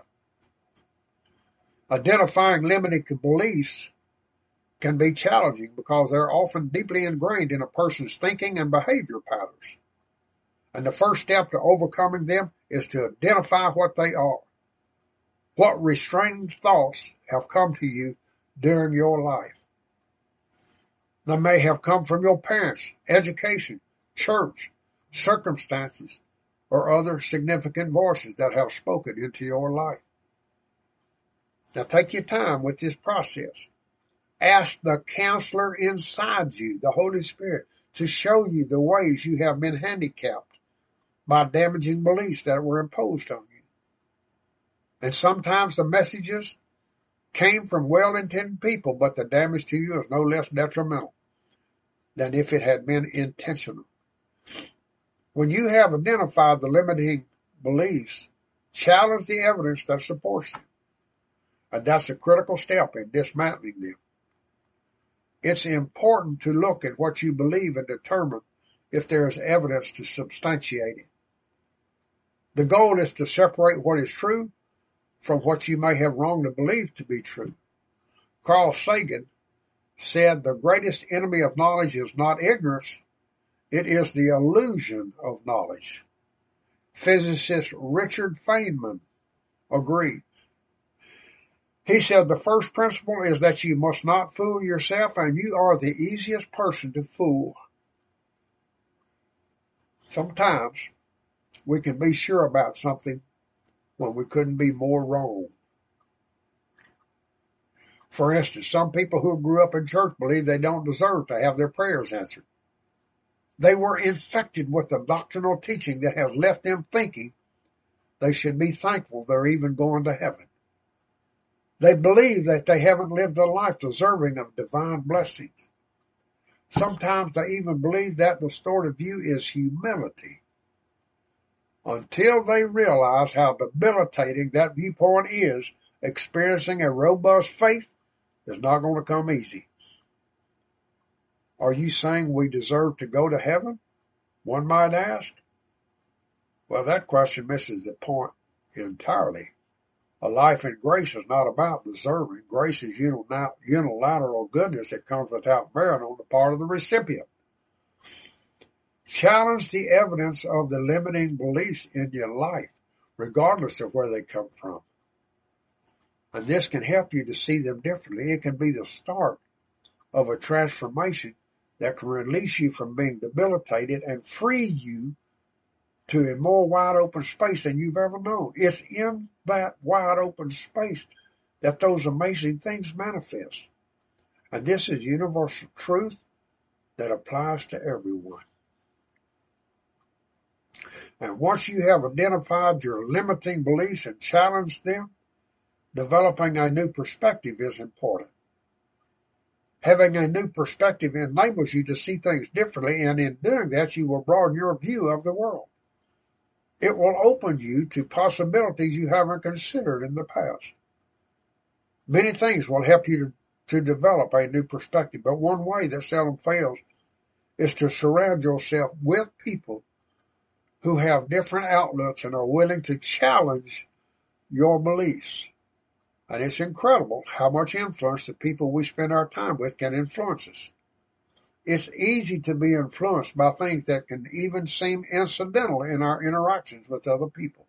Identifying limiting beliefs can be challenging because they're often deeply ingrained in a person's thinking and behavior patterns. And the first step to overcoming them is to identify what they are. What restraining thoughts have come to you during your life? They may have come from your parents, education, church, circumstances, or other significant voices that have spoken into your life. Now take your time with this process. Ask the counselor inside you, the Holy Spirit, to show you the ways you have been handicapped by damaging beliefs that were imposed on you. And sometimes the messages came from well-intended people, but the damage to you is no less detrimental than if it had been intentional. When you have identified the limiting beliefs, challenge the evidence that supports them. And that's a critical step in dismantling them. It's important to look at what you believe and determine if there is evidence to substantiate it. The goal is to separate what is true from what you may have wrongly believed to be true. Carl Sagan said the greatest enemy of knowledge is not ignorance, it is the illusion of knowledge. Physicist Richard Feynman agreed. He said the first principle is that you must not fool yourself, and you are the easiest person to fool. Sometimes we can be sure about something when we couldn't be more wrong. For instance, some people who grew up in church believe they don't deserve to have their prayers answered. They were infected with the doctrinal teaching that has left them thinking they should be thankful they're even going to heaven. They believe that they haven't lived a life deserving of divine blessings. Sometimes they even believe that distorted view is humility. Until they realize how debilitating that viewpoint is, experiencing a robust faith is not going to come easy. Are you saying we deserve to go to heaven? One might ask. Well, that question misses the point entirely. A life in grace is not about deserving. Grace is unilateral goodness that comes without merit on the part of the recipient. Challenge the evidence of the limiting beliefs in your life, regardless of where they come from. And this can help you to see them differently. It can be the start of a transformation that can release you from being debilitated and free you to a more wide open space than you've ever known. It's in that wide open space that those amazing things manifest. And this is universal truth that applies to everyone. And once you have identified your limiting beliefs and challenged them, developing a new perspective is important. Having a new perspective enables you to see things differently, and in doing that, you will broaden your view of the world. It will open you to possibilities you haven't considered in the past. Many things will help you to, to develop a new perspective, but one way that seldom fails is to surround yourself with people who have different outlooks and are willing to challenge your beliefs. And it's incredible how much influence the people we spend our time with can influence us. It's easy to be influenced by things that can even seem incidental in our interactions with other people.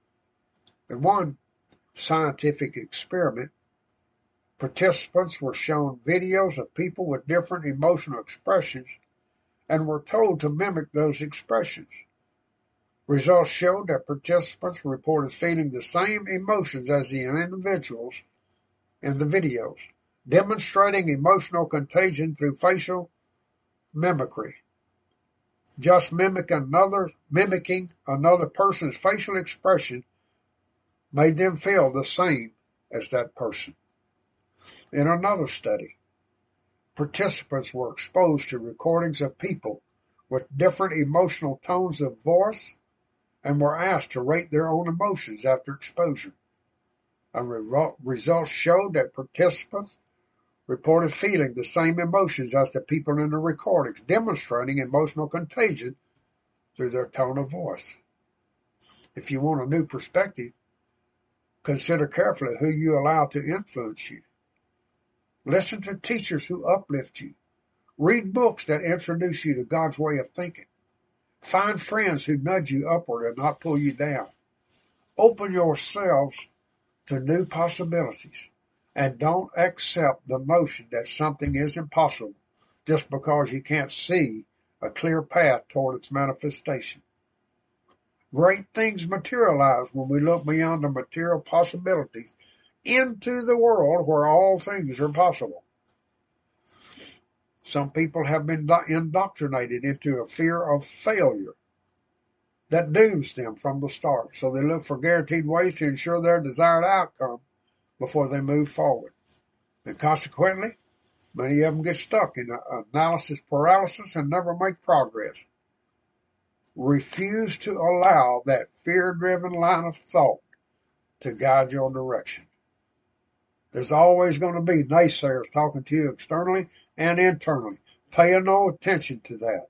In one scientific experiment, participants were shown videos of people with different emotional expressions and were told to mimic those expressions. Results showed that participants reported feeling the same emotions as the individuals in the videos, demonstrating emotional contagion through facial mimicry. Just mimic another, mimicking another person's facial expression made them feel the same as that person. In another study, participants were exposed to recordings of people with different emotional tones of voice and were asked to rate their own emotions after exposure. And re- results showed that participants reported feeling the same emotions as the people in the recordings, demonstrating emotional contagion through their tone of voice. If you want a new perspective, consider carefully who you allow to influence you. Listen to teachers who uplift you. Read books that introduce you to God's way of thinking. Find friends who nudge you upward and not pull you down. Open yourselves to new possibilities, and don't accept the notion that something is impossible just because you can't see a clear path toward its manifestation. Great things materialize when we look beyond the material possibilities into the world where all things are possible. Some people have been indoctrinated into a fear of failure that dooms them from the start, so they look for guaranteed ways to ensure their desired outcome before they move forward. And consequently, many of them get stuck in analysis paralysis and never make progress. Refuse to allow that fear-driven line of thought to guide your direction. There's always going to be naysayers talking to you externally and internally. Pay no attention to that.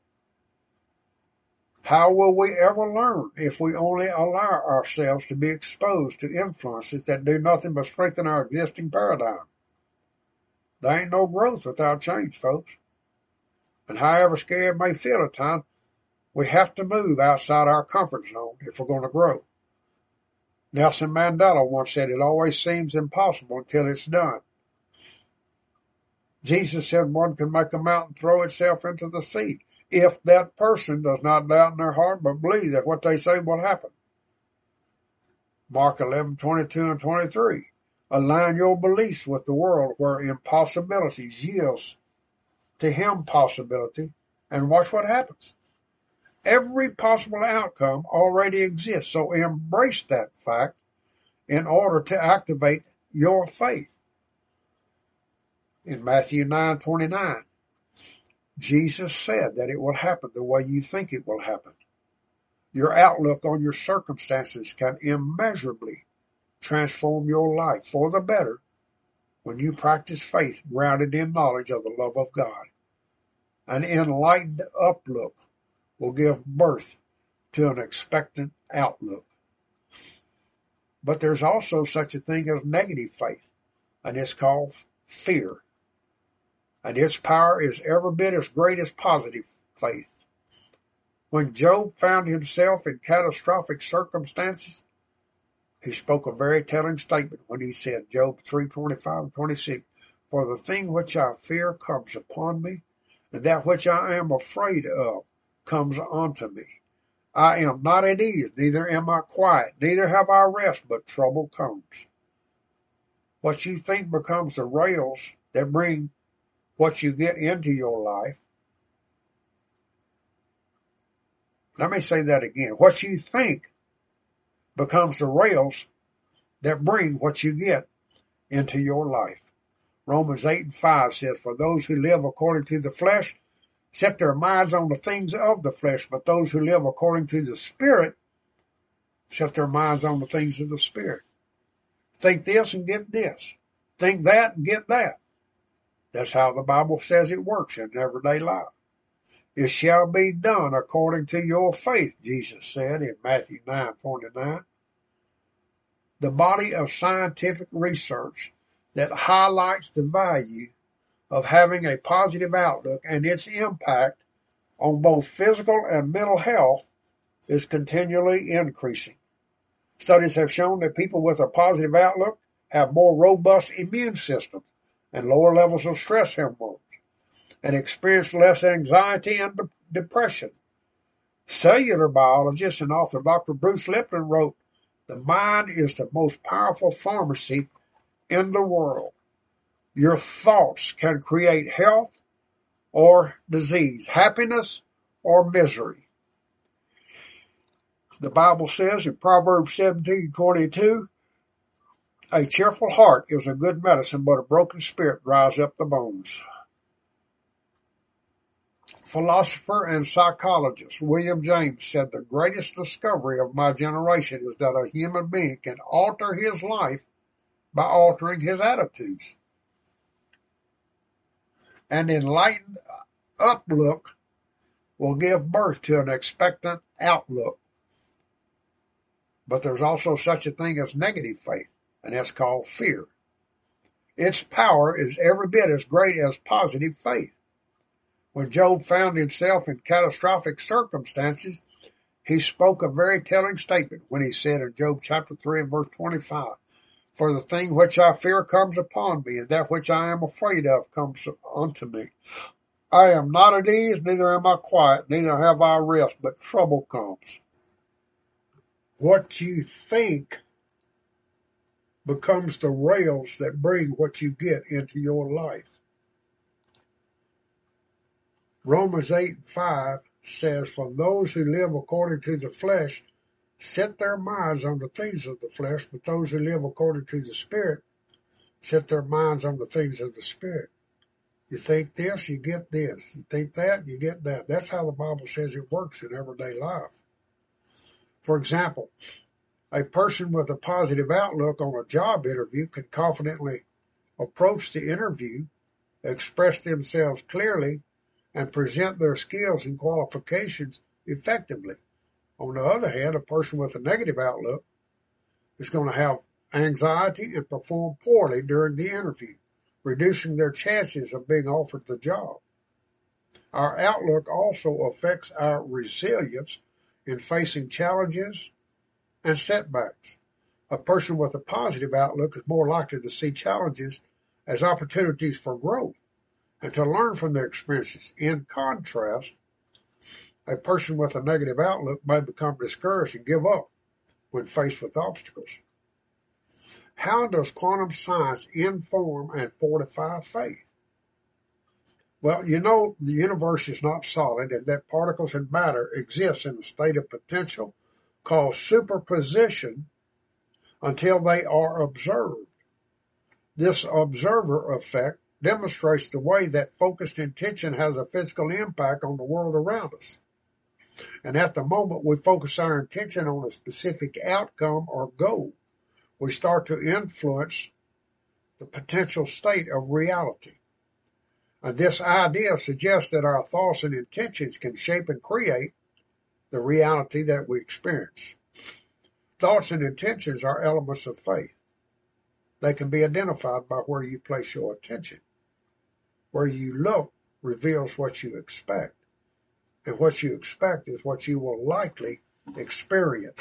How will we ever learn if we only allow ourselves to be exposed to influences that do nothing but strengthen our existing paradigm? There ain't no growth without change, folks. And however scary it may feel at times, we have to move outside our comfort zone if we're going to grow. Nelson Mandela once said, it always seems impossible until it's done. Jesus said one can make a mountain throw itself into the sea if that person does not doubt in their heart but believe that what they say will happen. Mark eleven, twenty-two and twenty-three. Align your beliefs with the world where impossibilities yields to him possibility, and watch what happens. Every possible outcome already exists, so embrace that fact in order to activate your faith. In Matthew nine twenty-nine, Jesus said that it will happen the way you think it will happen. Your outlook on your circumstances can immeasurably transform your life for the better when you practice faith grounded in knowledge of the love of God. An enlightened outlook will give birth to an expectant outlook. But there's also such a thing as negative faith, and it's called fear. And its power is every bit as great as positive faith. When Job found himself in catastrophic circumstances, he spoke a very telling statement when he said, Job three twenty-five and twenty-six, for the thing which I fear comes upon me, and that which I am afraid of comes unto me. I am not at ease, neither am I quiet, neither have I rest, but trouble comes. What you think becomes the rails that bring what you get into your life. Let me say that again. What you think becomes the rails that bring what you get into your life. Romans eight and five says, for those who live according to the flesh set their minds on the things of the flesh, but those who live according to the Spirit set their minds on the things of the Spirit. Think this and get this. Think that and get that. That's how the Bible says it works in everyday life. It shall be done according to your faith, Jesus said in Matthew nine twenty-nine. The body of scientific research that highlights the value of having a positive outlook and its impact on both physical and mental health is continually increasing. Studies have shown that people with a positive outlook have more robust immune systems and lower levels of stress hormones, and experience less anxiety and de- depression. Cellular biologist and author Doctor Bruce Lipton wrote, the mind is the most powerful pharmacy in the world. Your thoughts can create health or disease, happiness or misery. The Bible says in Proverbs seventeen twenty-two, a cheerful heart is a good medicine, but a broken spirit dries up the bones. Philosopher and psychologist William James said, the greatest discovery of my generation is that a human being can alter his life by altering his attitudes. An enlightened outlook will give birth to an expectant outlook. But there's also such a thing as negative faith, and that's called fear. Its power is every bit as great as positive faith. When Job found himself in catastrophic circumstances, he spoke a very telling statement when he said in Job chapter three and verse twenty-five, for the thing which I fear comes upon me, and that which I am afraid of comes unto me. I am not at ease, neither am I quiet, neither have I rest, but trouble comes. What you think becomes the rails that bring what you get into your life. Romans eight and five says, for those who live according to the flesh set their minds on the things of the flesh, but those who live according to the Spirit set their minds on the things of the Spirit. You think this, you get this. You think that, you get that. That's how the Bible says it works in everyday life. For example, a person with a positive outlook on a job interview can confidently approach the interview, express themselves clearly, and present their skills and qualifications effectively. On the other hand, a person with a negative outlook is going to have anxiety and perform poorly during the interview, reducing their chances of being offered the job. Our outlook also affects our resilience in facing challenges and setbacks. A person with a positive outlook is more likely to see challenges as opportunities for growth and to learn from their experiences. In contrast, a person with a negative outlook may become discouraged and give up when faced with obstacles. How does quantum science inform and fortify faith? Well, you know the universe is not solid and that particles and matter exist in a state of potential called superposition until they are observed. This observer effect demonstrates the way that focused intention has a physical impact on the world around us. And at the moment we focus our intention on a specific outcome or goal, we start to influence the potential state of reality. And this idea suggests that our thoughts and intentions can shape and create the reality that we experience. Thoughts and intentions are elements of faith. They can be identified by where you place your attention. Where you look reveals what you expect. And what you expect is what you will likely experience.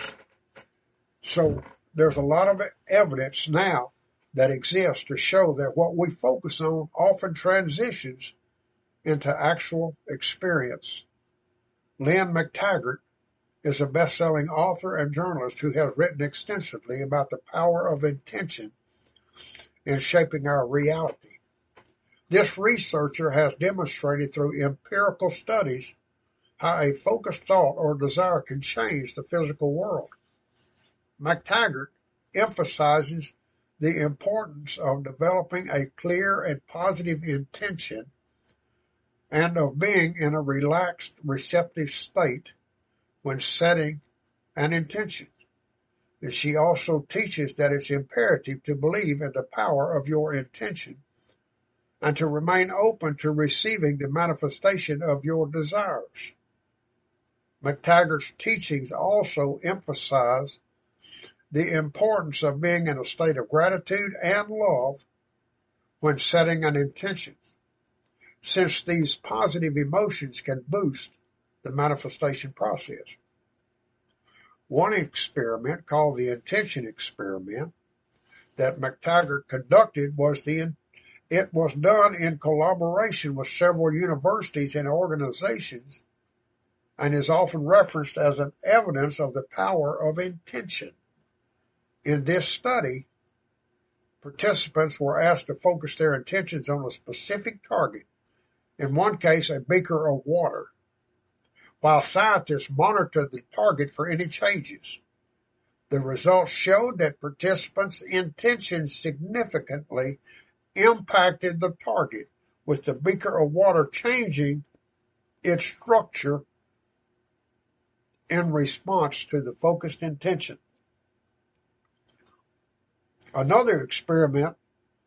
So there's a lot of evidence now that exists to show that what we focus on often transitions into actual experience. Lynn McTaggart is a best-selling author and journalist who has written extensively about the power of intention in shaping our reality. This researcher has demonstrated through empirical studies how a focused thought or desire can change the physical world. McTaggart emphasizes the importance of developing a clear and positive intention and of being in a relaxed, receptive state when setting an intention. And she also teaches that it's imperative to believe in the power of your intention and to remain open to receiving the manifestation of your desires. McTaggart's teachings also emphasize the importance of being in a state of gratitude and love when setting an intention, since these positive emotions can boost the manifestation process. One experiment called the intention experiment that McTaggart conducted was the it was done in collaboration with several universities and organizations and is often referenced as an evidence of the power of intention. In this study, participants were asked to focus their intentions on a specific target, in one case a beaker of water, while scientists monitored the target for any changes. The results showed that participants' intentions significantly impacted the target, with the beaker of water changing its structure in response to the focused intention. Another experiment,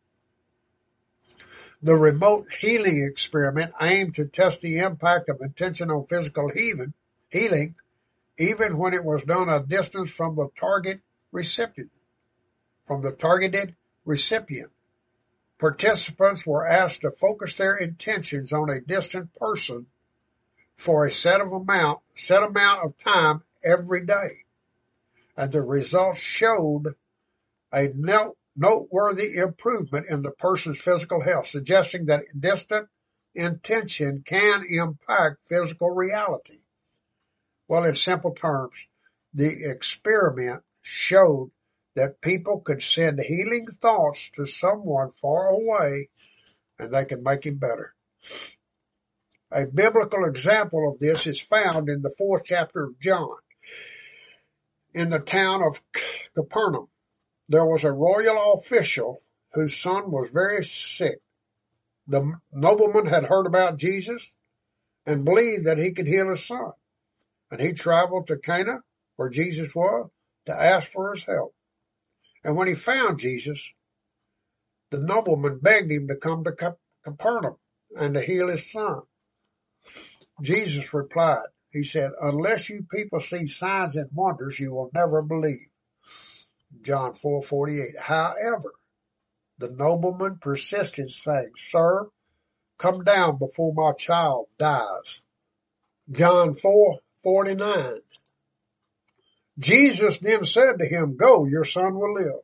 the remote healing experiment, aimed to test the impact of intention on physical healing, healing, even when it was done a distance from the target recipient. From the targeted recipient, participants were asked to focus their intentions on a distant person for a set of amount, set amount of time every day, and the results showed a note, noteworthy improvement in the person's physical health, suggesting that distant intention can impact physical reality. Well, in simple terms, the experiment showed that people could send healing thoughts to someone far away and they can make him better. A biblical example of this is found in the fourth chapter of John. In the town of Capernaum, there was a royal official whose son was very sick. The nobleman had heard about Jesus and believed that he could heal his son. And he traveled to Cana, where Jesus was, to ask for his help. And when he found Jesus, the nobleman begged him to come to Capernaum and to heal his son. Jesus replied, he said, "Unless you people see signs and wonders, you will never believe." John four forty-eight. However, the nobleman persisted, saying, "Sir, come down before my child dies." John four forty-nine. Jesus then said to him, "Go, your son will live."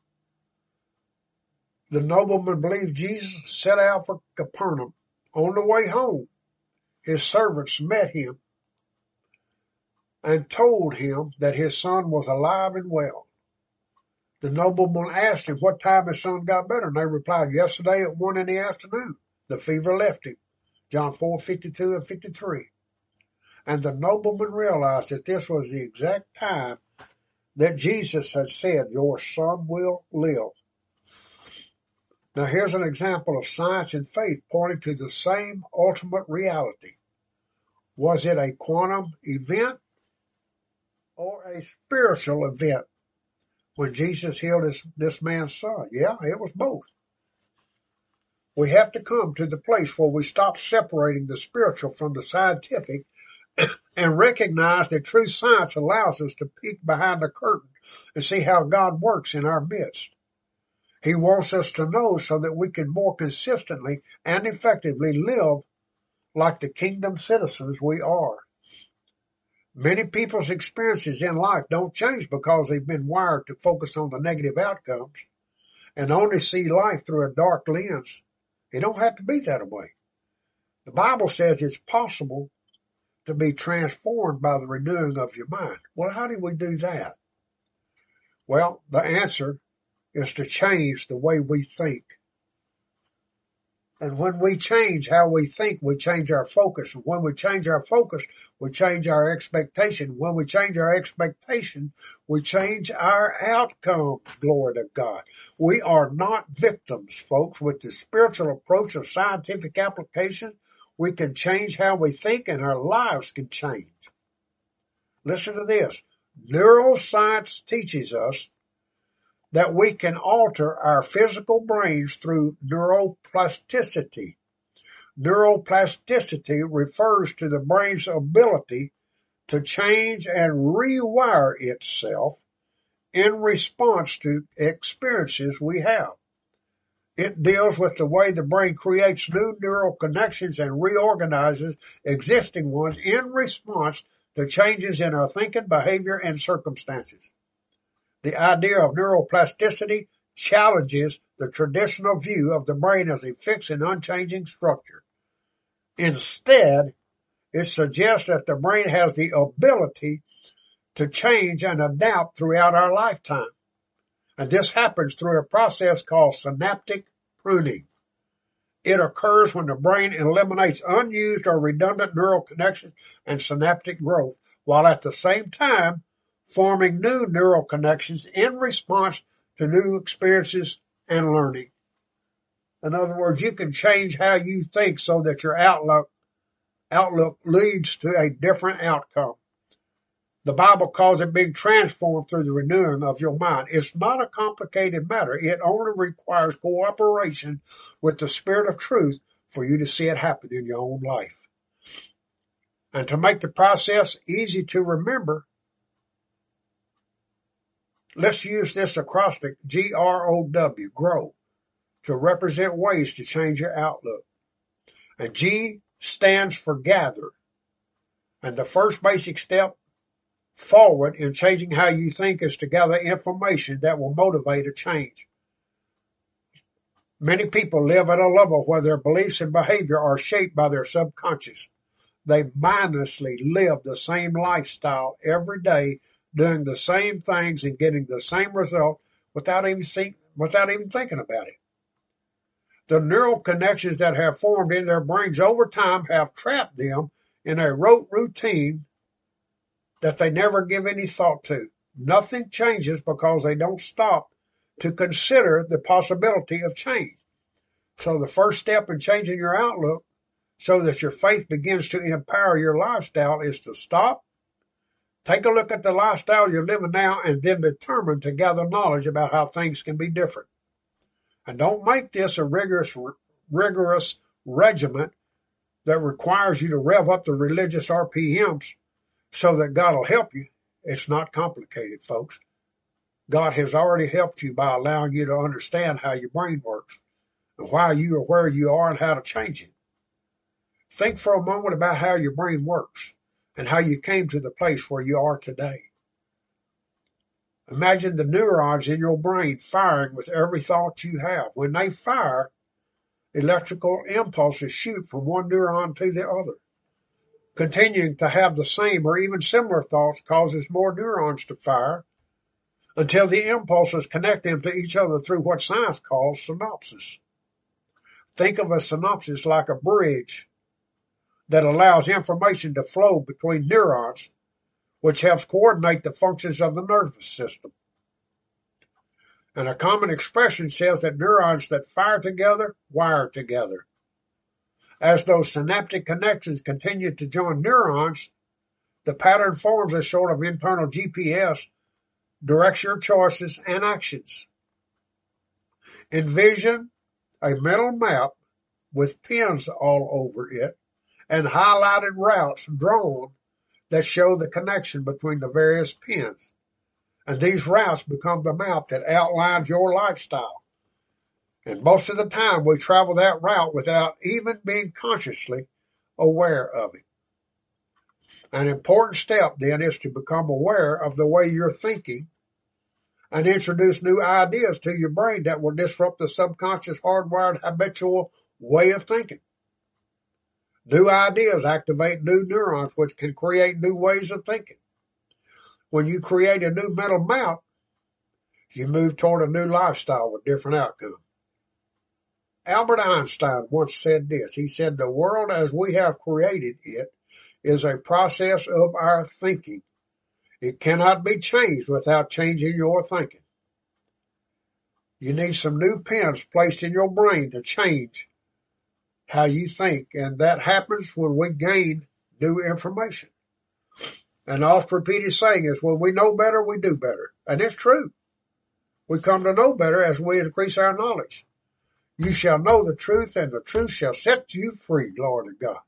The nobleman believed Jesus, set out for Capernaum. On the way home, his servants met him and told him that his son was alive and well. The nobleman asked him what time his son got better, and they replied, "Yesterday at one in the afternoon, the fever left him." John four, fifty-two and fifty-three. And the nobleman realized that this was the exact time that Jesus had said, "Your son will live." Now here's an example of science and faith pointing to the same ultimate reality. Was it a quantum event or a spiritual event when Jesus healed his, this man's son? Yeah, it was both. We have to come to the place where we stop separating the spiritual from the scientific and recognize that true science allows us to peek behind the curtain and see how God works in our midst. He wants us to know so that we can more consistently and effectively live like the kingdom citizens we are. Many people's experiences in life don't change because they've been wired to focus on the negative outcomes and only see life through a dark lens. It don't have to be that way. The Bible says it's possible to be transformed by the renewing of your mind. Well, how do we do that? Well, the answer is to change the way we think. And when we change how we think, we change our focus. And when we change our focus, we change our expectation. When we change our expectation, we change our outcomes. Glory to God. We are not victims, folks. With the spiritual approach of scientific application, we can change how we think and our lives can change. Listen to this. Neuroscience teaches us that we can alter our physical brains through neuroplasticity. Neuroplasticity refers to the brain's ability to change and rewire itself in response to experiences we have. It deals with the way the brain creates new neural connections and reorganizes existing ones in response to changes in our thinking, behavior, and circumstances. The idea of neuroplasticity challenges the traditional view of the brain as a fixed and unchanging structure. Instead, it suggests that the brain has the ability to change and adapt throughout our lifetime. And this happens through a process called synaptic pruning. It occurs when the brain eliminates unused or redundant neural connections and synaptic growth, while at the same time forming new neural connections in response to new experiences and learning. In other words, you can change how you think so that your outlook, outlook leads to a different outcome. The Bible calls it being transformed through the renewing of your mind. It's not a complicated matter. It only requires cooperation with the Spirit of truth for you to see it happen in your own life. And to make the process easy to remember, let's use this acrostic, G R O W, grow, to represent ways to change your outlook. And G stands for gather. And the first basic step forward in changing how you think is to gather information that will motivate a change. Many people live at a level where their beliefs and behavior are shaped by their subconscious. They mindlessly live the same lifestyle every day, doing the same things and getting the same result without even think, without even thinking about it. The neural connections that have formed in their brains over time have trapped them in a rote routine that they never give any thought to. Nothing changes because they don't stop to consider the possibility of change. So the first step in changing your outlook so that your faith begins to empower your lifestyle is to stop, take a look at the lifestyle you're living now, and then determine to gather knowledge about how things can be different. And don't make this a rigorous, rigorous regimen that requires you to rev up the religious R P Ms so that God will help you. It's not complicated, folks. God has already helped you by allowing you to understand how your brain works and why you are where you are and how to change it. Think for a moment about how your brain works and how you came to the place where you are today. Imagine the neurons in your brain firing with every thought you have. When they fire, electrical impulses shoot from one neuron to the other. Continuing to have the same or even similar thoughts causes more neurons to fire until the impulses connect them to each other through what science calls synapses. Think of a synapse like a bridge that allows information to flow between neurons, which helps coordinate the functions of the nervous system. And a common expression says that neurons that fire together wire together. As those synaptic connections continue to join neurons, the pattern forms a sort of internal G P S, directs your choices and actions. Envision a mental map with pins all over it and highlighted routes drawn that show the connection between the various pins. And these routes become the map that outlines your lifestyle. And most of the time we travel that route without even being consciously aware of it. An important step then is to become aware of the way you're thinking and introduce new ideas to your brain that will disrupt the subconscious hardwired habitual way of thinking. New ideas activate new neurons, which can create new ways of thinking. When you create a new mental map, you move toward a new lifestyle with different outcomes. Albert Einstein once said this. He said, "The world as we have created it is a process of our thinking. It cannot be changed without changing your thinking." You need some new pins placed in your brain to change how you think, and that happens when we gain new information. An oft-repeated saying is, when we know better, we do better. And it's true. We come to know better as we increase our knowledge. You shall know the truth, and the truth shall set you free, glory to God.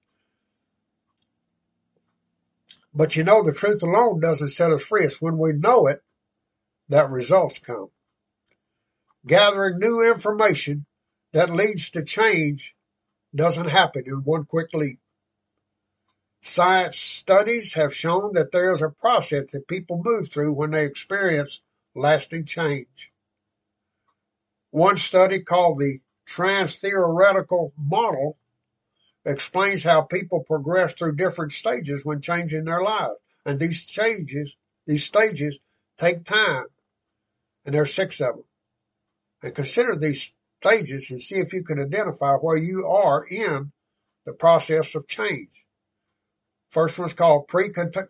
But you know, the truth alone doesn't set us free. It's when we know it that results come. Gathering new information that leads to change doesn't happen in one quick leap. Science studies have shown that there is a process that people move through when they experience lasting change. One study called the Trans-Theoretical Model explains how people progress through different stages when changing their lives. And these changes, these stages take time. And there are six of them. And consider these stages and see if you can identify where you are in the process of change. First one's called pre-contemplation,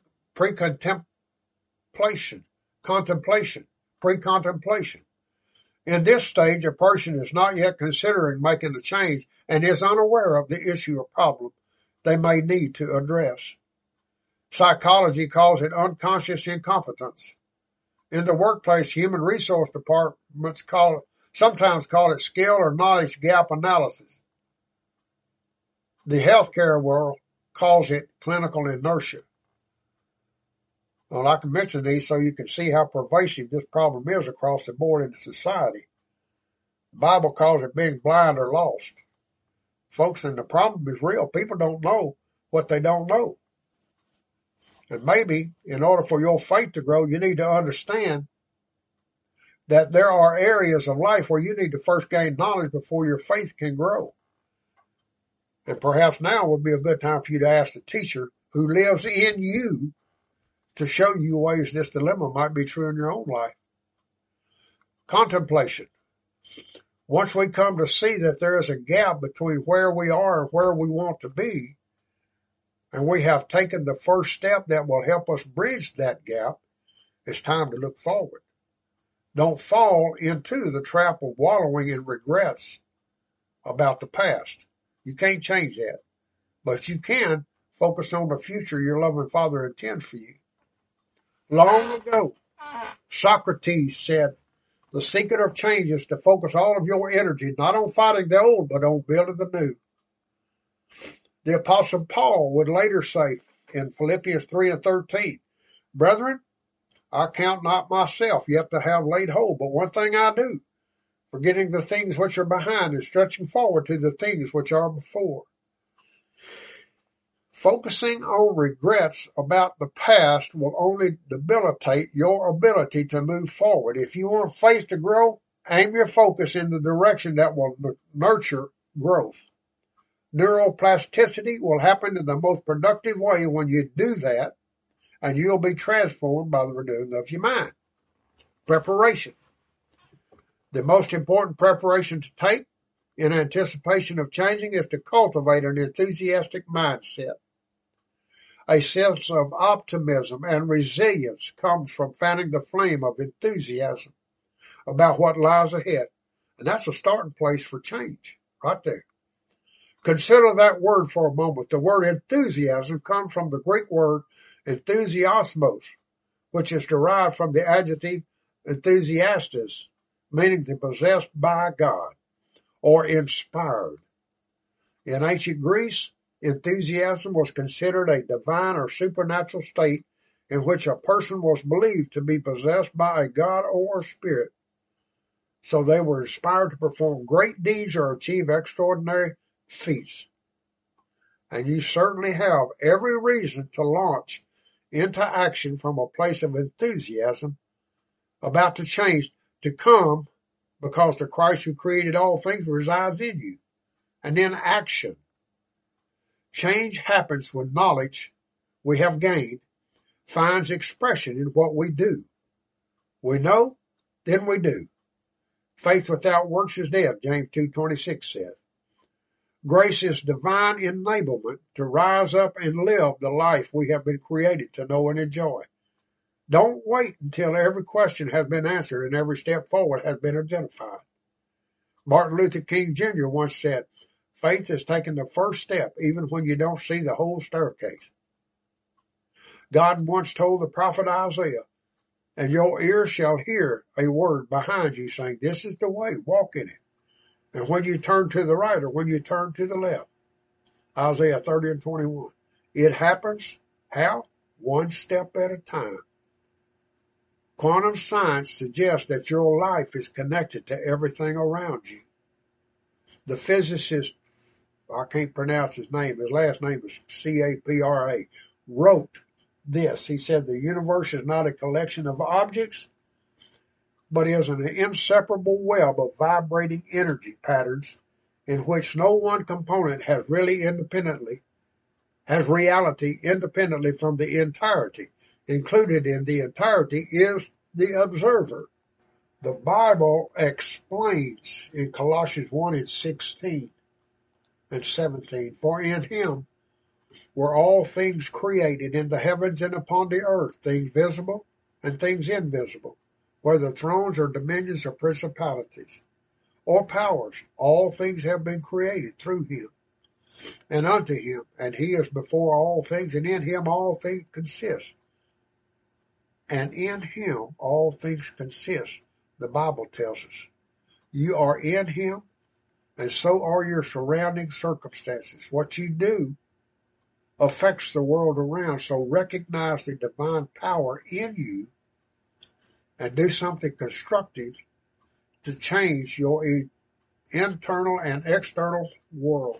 contemplation, pre-contemplation. In this stage, a person is not yet considering making a change and is unaware of the issue or problem they may need to address. Psychology calls it unconscious incompetence. In the workplace, human resource departments call it, sometimes call it skill or knowledge gap analysis. The healthcare world calls it clinical inertia. Well, I can mention these so you can see how pervasive this problem is across the board in society. The Bible calls it being blind or lost. Folks, and the problem is real. People don't know what they don't know. And maybe in order for your faith to grow, you need to understand that there are areas of life where you need to first gain knowledge before your faith can grow. And perhaps now would be a good time for you to ask the teacher who lives in you to show you ways this dilemma might be true in your own life. Contemplation. Once we come to see that there is a gap between where we are and where we want to be, and we have taken the first step that will help us bridge that gap, it's time to look forward. Don't fall into the trap of wallowing in regrets about the past. You can't change that, but you can focus on the future your loving Father intends for you. Long ago, Socrates said, the secret of change is to focus all of your energy not on fighting the old, but on building the new. The Apostle Paul would later say in Philippians three and thirteen, Brethren, I count not myself yet to have laid hold, but one thing I do, forgetting the things which are behind and stretching forward to the things which are before. Focusing on regrets about the past will only debilitate your ability to move forward. If you want faith to grow, aim your focus in the direction that will nurture growth. Neuroplasticity will happen in the most productive way when you do that, and you'll be transformed by the renewing of your mind. Preparation. The most important preparation to take in anticipation of changing is to cultivate an enthusiastic mindset. A sense of optimism and resilience comes from fanning the flame of enthusiasm about what lies ahead. And that's a starting place for change, right there. Consider that word for a moment. The word enthusiasm comes from the Greek word enthusiasmos, which is derived from the adjective enthusiastes, meaning to possessed by God or inspired. In ancient Greece, enthusiasm was considered a divine or supernatural state in which a person was believed to be possessed by a god or a spirit. So they were inspired to perform great deeds or achieve extraordinary feats. And you certainly have every reason to launch into action from a place of enthusiasm about the change to come, because the Christ who created all things resides in you. And then action. Change happens when knowledge we have gained finds expression in what we do. We know, then we do. Faith without works is dead, James two twenty-six says. Grace is divine enablement to rise up and live the life we have been created to know and enjoy. Don't wait until every question has been answered and every step forward has been identified. Martin Luther King Junior once said, faith is taking the first step even when you don't see the whole staircase. God once told the prophet Isaiah, and your ears shall hear a word behind you saying, this is the way, walk in it. And when you turn to the right or when you turn to the left. Isaiah thirty and twenty-one. It happens, how? One step at a time. Quantum science suggests that your life is connected to everything around you. The physicist, I can't pronounce his name, his last name is C A P R A, wrote this. He said, the universe is not a collection of objects, but is an inseparable web of vibrating energy patterns in which no one component has really independently, has reality independently from the entirety. Included in the entirety is the observer. The Bible explains in Colossians one and sixteen and seventeen, for in him were all things created in the heavens and upon the earth, things visible and things invisible, whether thrones or dominions or principalities or powers. All things have been created through him and unto him, and he is before all things, and in him all things consist. And in him all things consist, the Bible tells us. You are in him, and so are your surrounding circumstances. What you do affects the world around, so recognize the divine power in you and do something constructive to change your internal and external world.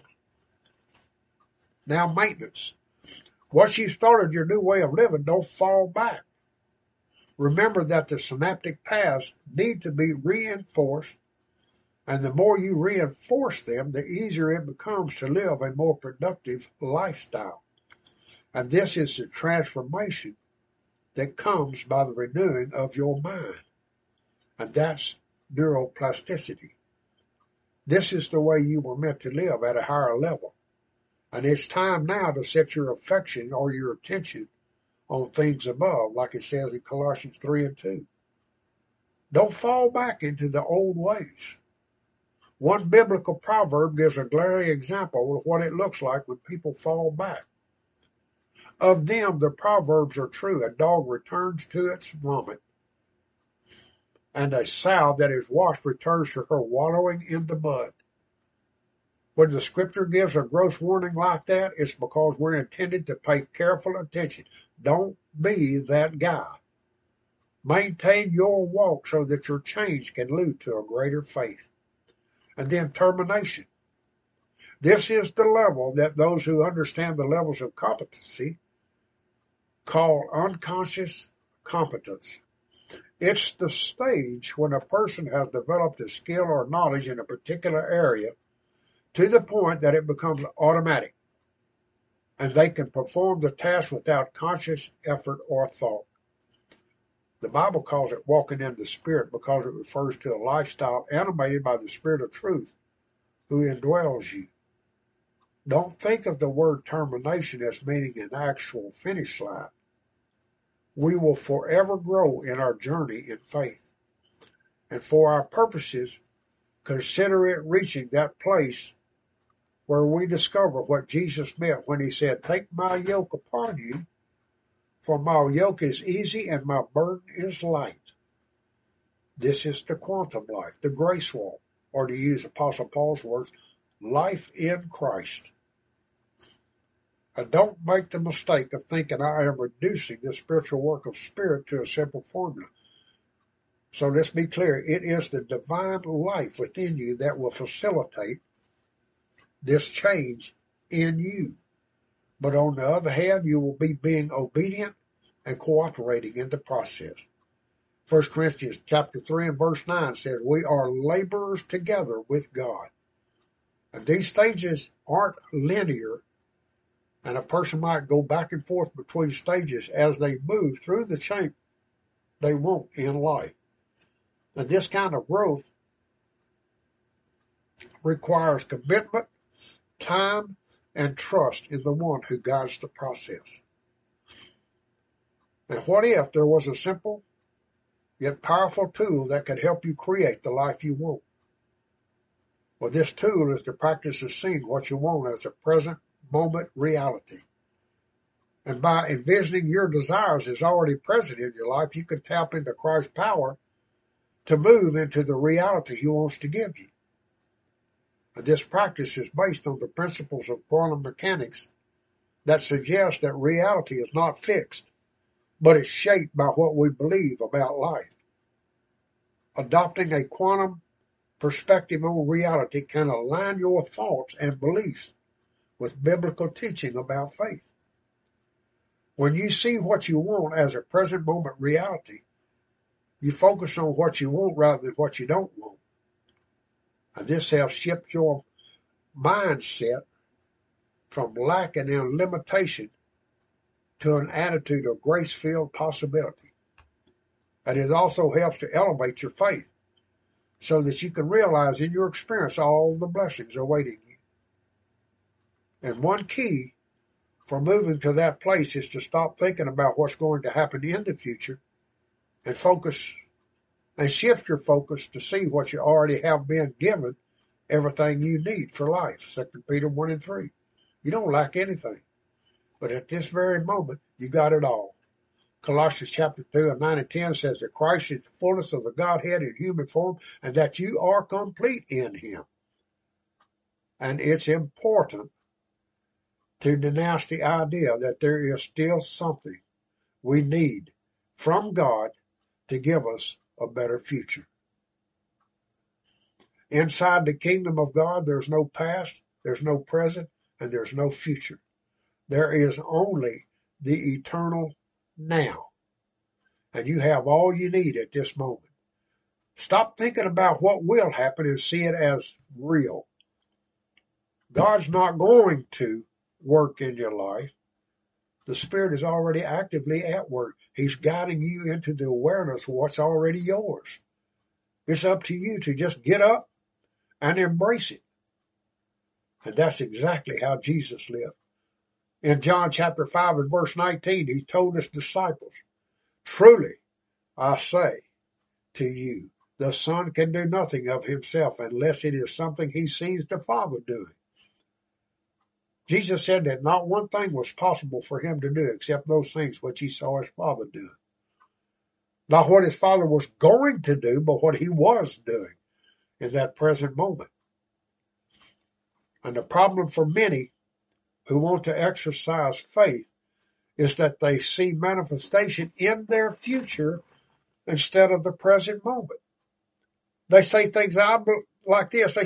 Now, maintenance. Once you started your new way of living, don't fall back. Remember that the synaptic paths need to be reinforced, and the more you reinforce them, the easier it becomes to live a more productive lifestyle. And this is the transformation that comes by the renewing of your mind. And that's neuroplasticity. This is the way you were meant to live at a higher level. And it's time now to set your affection or your attention on things above, like it says in Colossians three and two. Don't fall back into the old ways. One biblical proverb gives a glaring example of what it looks like when people fall back. Of them, the proverbs are true. A dog returns to its vomit, and a sow that is washed returns to her wallowing in the mud. When the scripture gives a gross warning like that, it's because we're intended to pay careful attention. Don't be that guy. Maintain your walk so that your change can lead to a greater faith. And then termination. This is the level that those who understand the levels of competency call unconscious competence. It's the stage when a person has developed a skill or knowledge in a particular area to the point that it becomes automatic, and they can perform the task without conscious effort or thought. The Bible calls it walking in the Spirit because it refers to a lifestyle animated by the Spirit of truth who indwells you. Don't think of the word termination as meaning an actual finish line. We will forever grow in our journey in faith. And for our purposes, consider it reaching that place where we discover what Jesus meant when he said, "Take my yoke upon you, for my yoke is easy and my burden is light." This is the quantum life, the grace walk, or to use Apostle Paul's words, life in Christ. And don't make the mistake of thinking I am reducing the spiritual work of spirit to a simple formula. So let's be clear. It is the divine life within you that will facilitate this change in you. But on the other hand, you will be being obedient and cooperating in the process. First Corinthians chapter three and verse nine says, we are laborers together with God. And these stages aren't linear, and a person might go back and forth between stages as they move through the shape they want in life. And this kind of growth requires commitment, time, and trust in the one who guides the process. And what if there was a simple yet powerful tool that could help you create the life you want? Well, this tool is the practice of seeing what you want as a present moment reality. And by envisioning your desires as already present in your life, you can tap into Christ's power to move into the reality he wants to give you. And this practice is based on the principles of quantum mechanics that suggest that reality is not fixed, but it's shaped by what we believe about life. Adopting a quantum perspective on reality can align your thoughts and beliefs with biblical teaching about faith. When you see what you want as a present moment reality, you focus on what you want rather than what you don't want. And this helps shift your mindset from lacking in limitation to an attitude of grace-filled possibility. And it also helps to elevate your faith so that you can realize in your experience all the blessings awaiting you. And one key for moving to that place is to stop thinking about what's going to happen in the future and focus and shift your focus to see what you already have been given, everything you need for life. Second Peter one and three. You don't lack anything, but at this very moment, you got it all. Colossians chapter two and nine and ten says that Christ is the fullness of the Godhead in human form and that you are complete in him. And it's important to denounce the idea that there is still something we need from God to give us a better future. Inside the kingdom of God, there's no past, there's no present, and there's no future. There is only the eternal now. And you have all you need at this moment. Stop thinking about what will happen and see it as real. God's not going to work in your life. The Spirit is already actively at work. He's guiding you into the awareness of what's already yours. It's up to you to just get up and embrace it. And that's exactly how Jesus lived. In John chapter five and verse nineteen, he told his disciples, truly, I say to you, the Son can do nothing of himself unless it is something he sees the Father doing. Jesus said that not one thing was possible for him to do except those things which he saw his Father do. Not what his Father was going to do, but what he was doing in that present moment. And the problem for many who want to exercise faith is that they see manifestation in their future instead of the present moment. They say things like this. They say,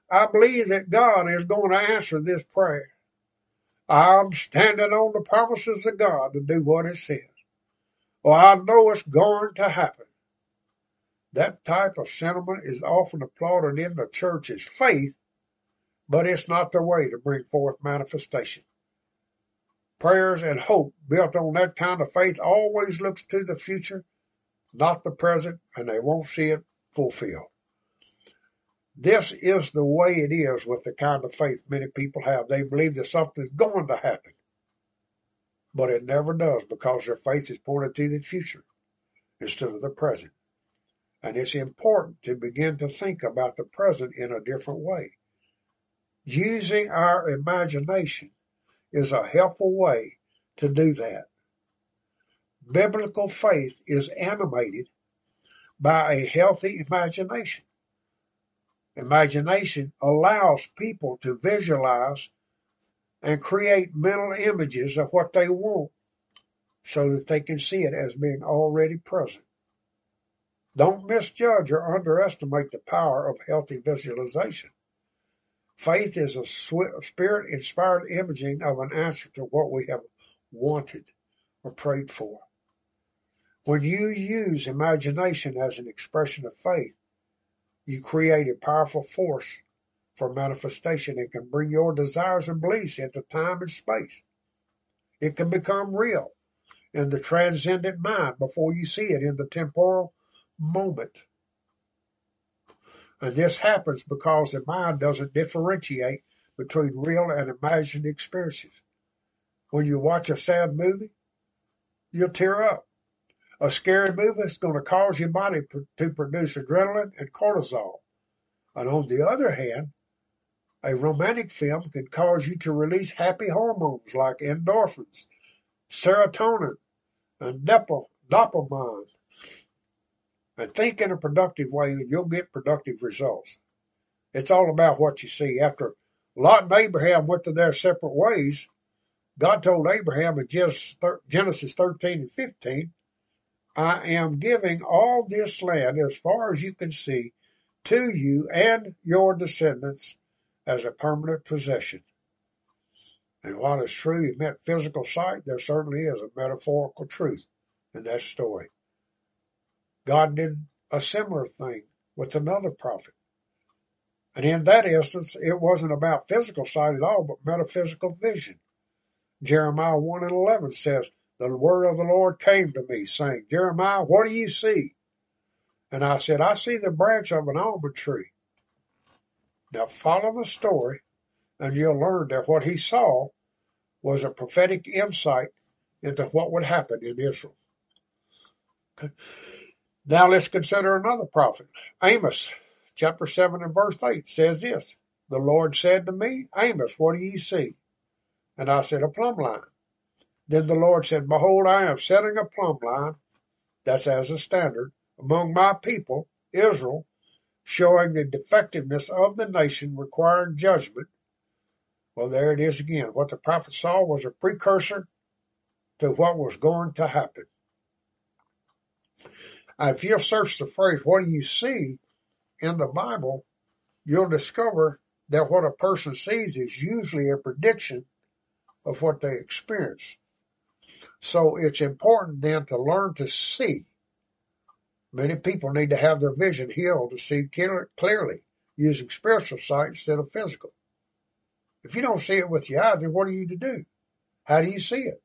I believe that God is going to answer this prayer. I'm standing on the promises of God to do what it says. Or I know it's going to happen. That type of sentiment is often applauded in the church as faith, but it's not the way to bring forth manifestation. Prayers and hope built on that kind of faith always looks to the future, not the present, and they won't see it fulfilled. This is the way it is with the kind of faith many people have. They believe that something's going to happen, but it never does because their faith is pointed to the future instead of the present. And it's important to begin to think about the present in a different way. Using our imagination is a helpful way to do that. Biblical faith is animated by a healthy imagination. Imagination allows people to visualize and create mental images of what they want so that they can see it as being already present. Don't misjudge or underestimate the power of healthy visualization. Faith is a spirit-inspired imaging of an answer to what we have wanted or prayed for. When you use imagination as an expression of faith, you create a powerful force for manifestation and can bring your desires and beliefs into time and space. It can become real in the transcendent mind before you see it in the temporal moment. And this happens because the mind doesn't differentiate between real and imagined experiences. When you watch a sad movie, you'll tear up. A scary movie is going to cause your body to produce adrenaline and cortisol. And on the other hand, a romantic film can cause you to release happy hormones like endorphins, serotonin, and dopamine. And think in a productive way and you'll get productive results. It's all about what you see. After Lot and Abraham went to their separate ways, God told Abraham in Genesis thirteen and fifteen, I am giving all this land as far as you can see to you and your descendants as a permanent possession. And while it's true it meant physical sight, there certainly is a metaphorical truth in that story. God did a similar thing with another prophet. And in that instance, it wasn't about physical sight at all, but metaphysical vision. Jeremiah one and eleven says, the word of the Lord came to me, saying, Jeremiah, what do you see? And I said, I see the branch of an almond tree. Now follow the story, and you'll learn that what he saw was a prophetic insight into what would happen in Israel. Okay. Now let's consider another prophet. Amos, chapter seven and verse eight says this, the Lord said to me, Amos, what do you see? And I said, a plumb line. Then the Lord said, behold, I am setting a plumb line, that's as a standard, among my people, Israel, showing the defectiveness of the nation, requiring judgment. Well, there it is again. What the prophet saw was a precursor to what was going to happen. And if you'll search the phrase, what do you see, in the Bible, you'll discover that what a person sees is usually a prediction of what they experience. So it's important then to learn to see. Many people need to have their vision healed to see clearly, using spiritual sight instead of physical. If you don't see it with your eyes, then what are you to do? How do you see it?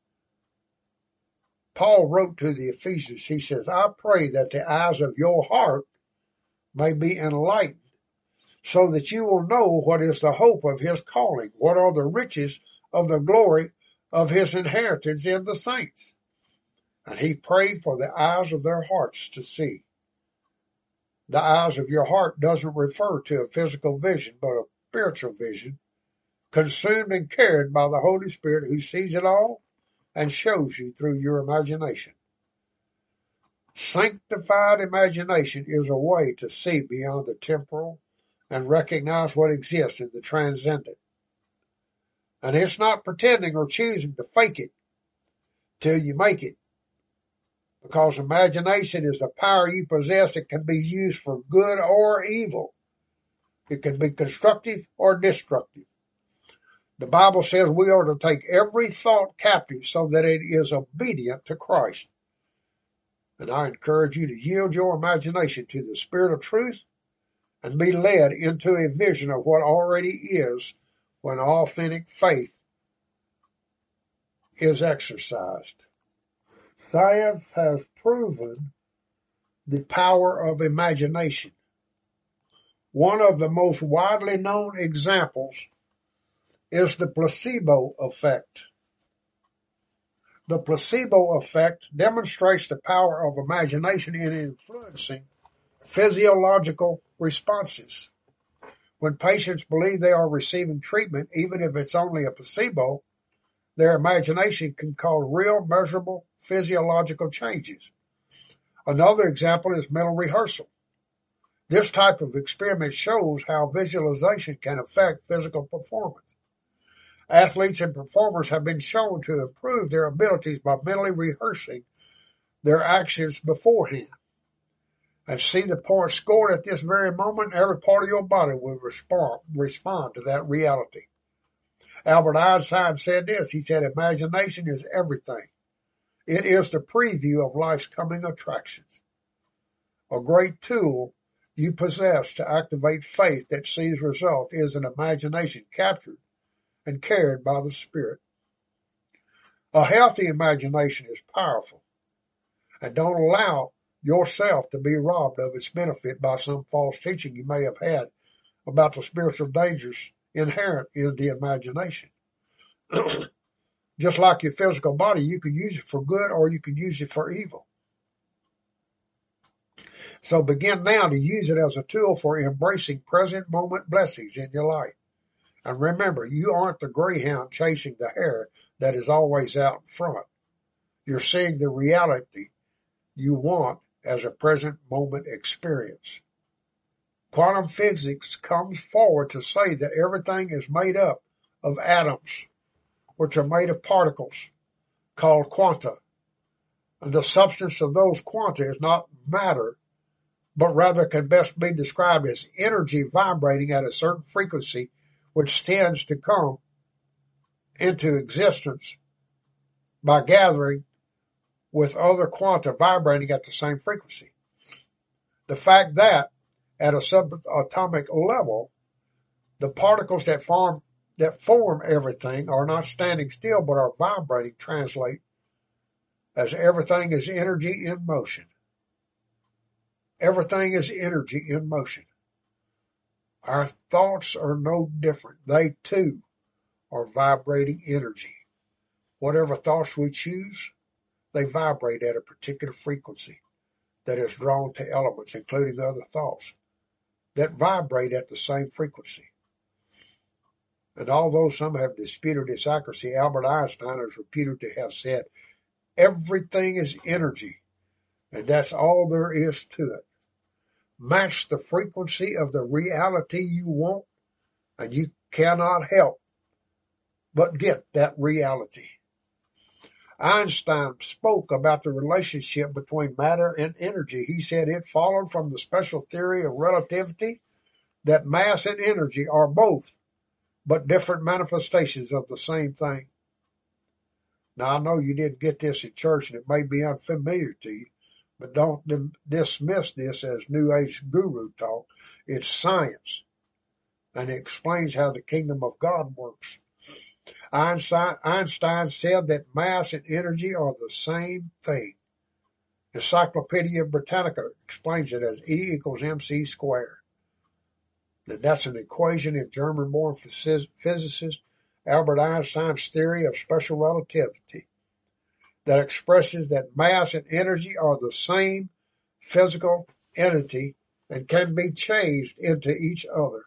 Paul wrote to the Ephesians, he says, I pray that the eyes of your heart may be enlightened, so that you will know what is the hope of his calling, what are the riches of the glory of his inheritance in the saints. And he prayed for the eyes of their hearts to see. The eyes of your heart doesn't refer to a physical vision, but a spiritual vision, consumed and carried by the Holy Spirit who sees it all and shows you through your imagination. Sanctified imagination is a way to see beyond the temporal and recognize what exists in the transcendent. And it's not pretending or choosing to fake it till you make it. Because imagination is a power you possess that can be used for good or evil. It can be constructive or destructive. The Bible says we are to take every thought captive so that it is obedient to Christ. And I encourage you to yield your imagination to the Spirit of truth and be led into a vision of what already is when authentic faith is exercised. Science has proven the power of imagination. One of the most widely known examples is the placebo effect. The placebo effect demonstrates the power of imagination in influencing physiological responses. When patients believe they are receiving treatment, even if it's only a placebo, their imagination can cause real measurable physiological changes. Another example is mental rehearsal. This type of experiment shows how visualization can affect physical performance. Athletes and performers have been shown to improve their abilities by mentally rehearsing their actions beforehand. And see the points scored at this very moment, every part of your body will respond, respond to that reality. Albert Einstein said this. He said, imagination is everything. It is the preview of life's coming attractions. A great tool you possess to activate faith that sees result is an imagination captured and carried by the Spirit. A healthy imagination is powerful, and don't allow yourself to be robbed of its benefit by some false teaching you may have had about the spiritual dangers inherent in the imagination. Just like your physical body, you can use it for good or you can use it for evil. So begin now to use it as a tool for embracing present moment blessings in your life. And remember, you aren't the greyhound chasing the hare that is always out in front. You're seeing the reality you want as a present moment experience. Quantum physics comes forward to say that everything is made up of atoms, which are made of particles called quanta. And the substance of those quanta is not matter, but rather can best be described as energy vibrating at a certain frequency, which tends to come into existence by gathering with other quanta vibrating at the same frequency. The fact that at a subatomic level, the particles that form that form everything are not standing still but are vibrating translate as everything is energy in motion. Everything is energy in motion. Our thoughts are no different. They too are vibrating energy. Whatever thoughts we choose, they vibrate at a particular frequency that is drawn to elements, including other thoughts, that vibrate at the same frequency. And although some have disputed its accuracy, Albert Einstein is reputed to have said, everything is energy, and that's all there is to it. Match the frequency of the reality you want, and you cannot help but get that reality. Einstein spoke about the relationship between matter and energy. He said it followed from the special theory of relativity that mass and energy are both but different manifestations of the same thing. Now, I know you didn't get this in church and it may be unfamiliar to you, but don't dismiss this as New Age guru talk. It's science, and it explains how the kingdom of God works. Einstein, Einstein said that mass and energy are the same thing. Encyclopedia Britannica explains it as E equals mc squared. And that's an equation in German-born physicist Albert Einstein's theory of special relativity that expresses that mass and energy are the same physical entity and can be changed into each other.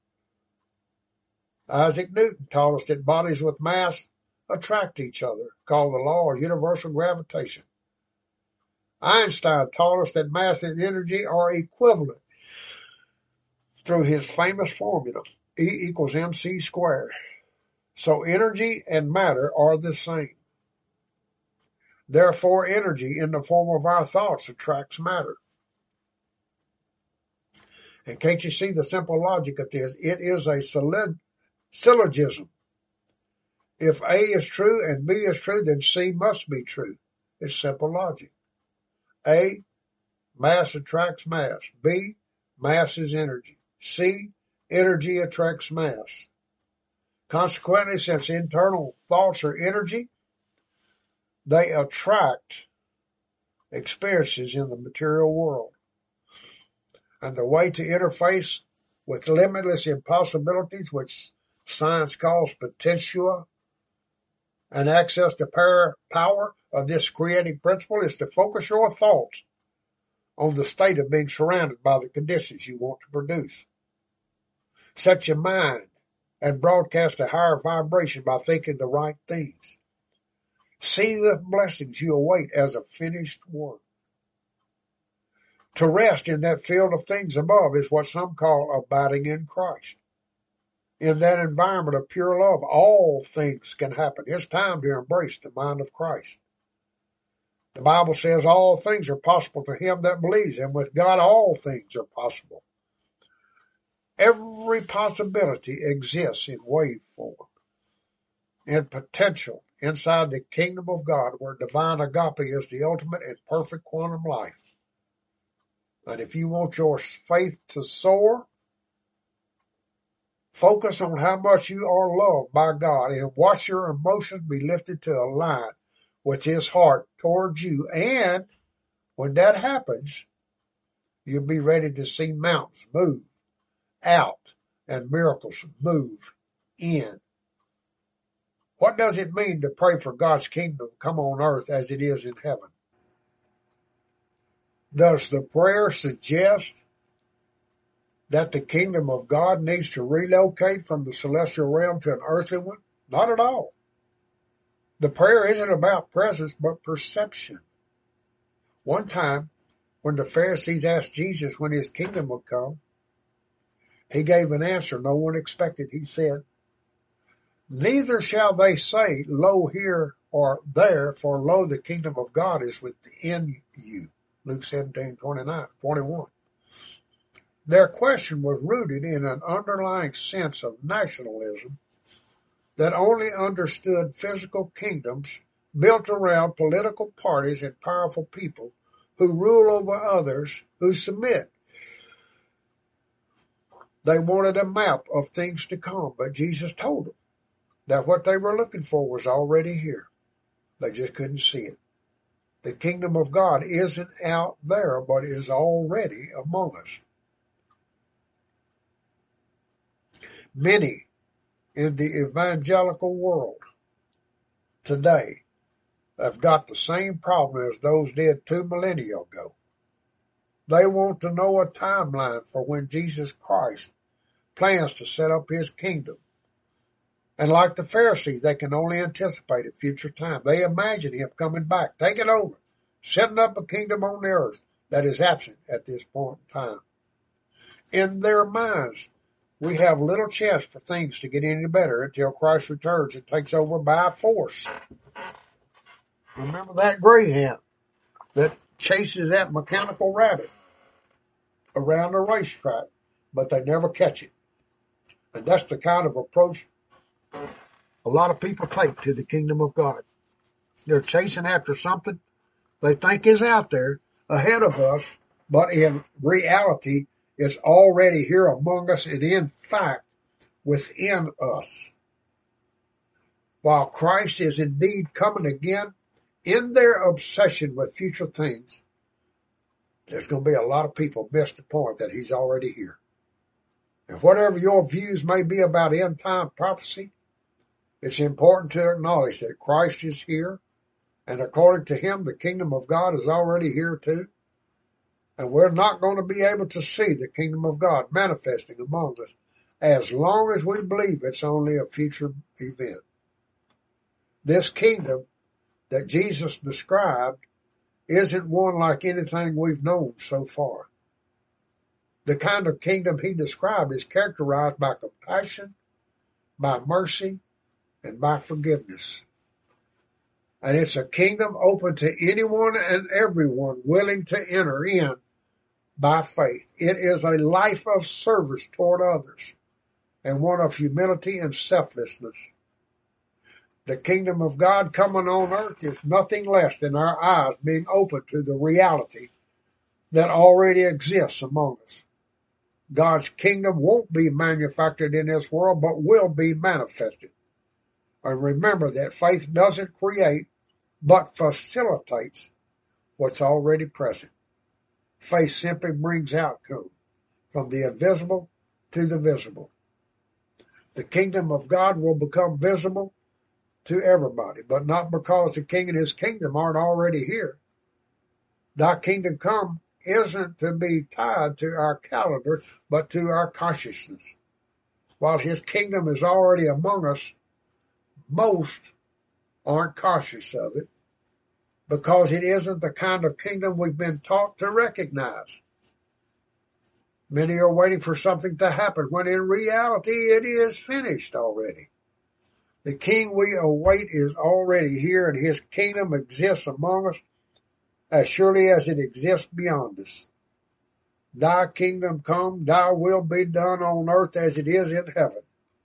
Isaac Newton taught us that bodies with mass attract each other, called the law of universal gravitation. Einstein taught us that mass and energy are equivalent through his famous formula, E equals mc squared. So energy and matter are the same. Therefore, energy in the form of our thoughts attracts matter. And can't you see the simple logic of this? It is a syllogism. If A is true and B is true, then C must be true. It's simple logic. A, mass attracts mass. B, mass is energy. C, energy attracts mass. Consequently, since internal thoughts are energy, they attract experiences in the material world. And the way to interface with limitless impossibilities, which science calls potential, and access the power, power of this creating principle is to focus your thoughts on the state of being surrounded by the conditions you want to produce. Set your mind and broadcast a higher vibration by thinking the right things. See the blessings you await as a finished work. To rest in that field of things above is what some call abiding in Christ. In that environment of pure love, all things can happen. It's time to embrace the mind of Christ. The Bible says all things are possible to him that believes, and with God all things are possible. Every possibility exists in wave form, in potential, inside the kingdom of God, where divine agape is the ultimate and perfect quantum life. And if you want your faith to soar, focus on how much you are loved by God and watch your emotions be lifted to align with his heart towards you. And when that happens, you'll be ready to see mountains move out and miracles move in. What does it mean to pray for God's kingdom to come on earth as it is in heaven? Does the prayer suggest that the kingdom of God needs to relocate from the celestial realm to an earthly one? Not at all. The prayer isn't about presence, but perception. One time, when the Pharisees asked Jesus when his kingdom would come, he gave an answer no one expected. He said, "Neither shall they say, lo here or there, for lo the kingdom of God is within you." Luke seventeen, twenty-nine, twenty-one. Their question was rooted in an underlying sense of nationalism that only understood physical kingdoms built around political parties and powerful people who rule over others who submit. They wanted a map of things to come, but Jesus told them that what they were looking for was already here. They just couldn't see it. The kingdom of God isn't out there, but is already among us. Many in the evangelical world today have got the same problem as those did two millennia ago. They want to know a timeline for when Jesus Christ plans to set up his kingdom. And like the Pharisees, they can only anticipate a future time. They imagine him coming back, taking over, setting up a kingdom on the earth that is absent at this point in time. In their minds, we have little chance for things to get any better until Christ returns and takes over by force. Remember that greyhound that chases that mechanical rabbit around a racetrack, but they never catch it. And that's the kind of approach a lot of people take to the kingdom of God. They're chasing after something they think is out there ahead of us, but in reality, it's already here among us and in fact within us. While Christ is indeed coming again, in their obsession with future things, there's going to be a lot of people miss the point that he's already here. And whatever your views may be about end time prophecy, it's important to acknowledge that Christ is here, and according to him, the kingdom of God is already here too. And we're not going to be able to see the kingdom of God manifesting among us as long as we believe it's only a future event. This kingdom that Jesus described isn't one like anything we've known so far. The kind of kingdom he described is characterized by compassion, by mercy, and by forgiveness. And it's a kingdom open to anyone and everyone willing to enter in by faith. It is a life of service toward others and one of humility and selflessness. The kingdom of God coming on earth is nothing less than our eyes being open to the reality that already exists among us. God's kingdom won't be manufactured in this world, but will be manifested. And remember that faith doesn't create, but facilitates what's already present. Faith simply brings outcome from the invisible to the visible. The kingdom of God will become visible to everybody, but not because the king and his kingdom aren't already here. Thy kingdom come isn't to be tied to our calendar, but to our consciousness. While his kingdom is already among us, most aren't conscious of it because it isn't the kind of kingdom we've been taught to recognize. Many are waiting for something to happen when in reality it is finished already. The king we await is already here, and his kingdom exists among us as surely as it exists beyond us. Thy kingdom come, thy will be done on earth as it is in heaven.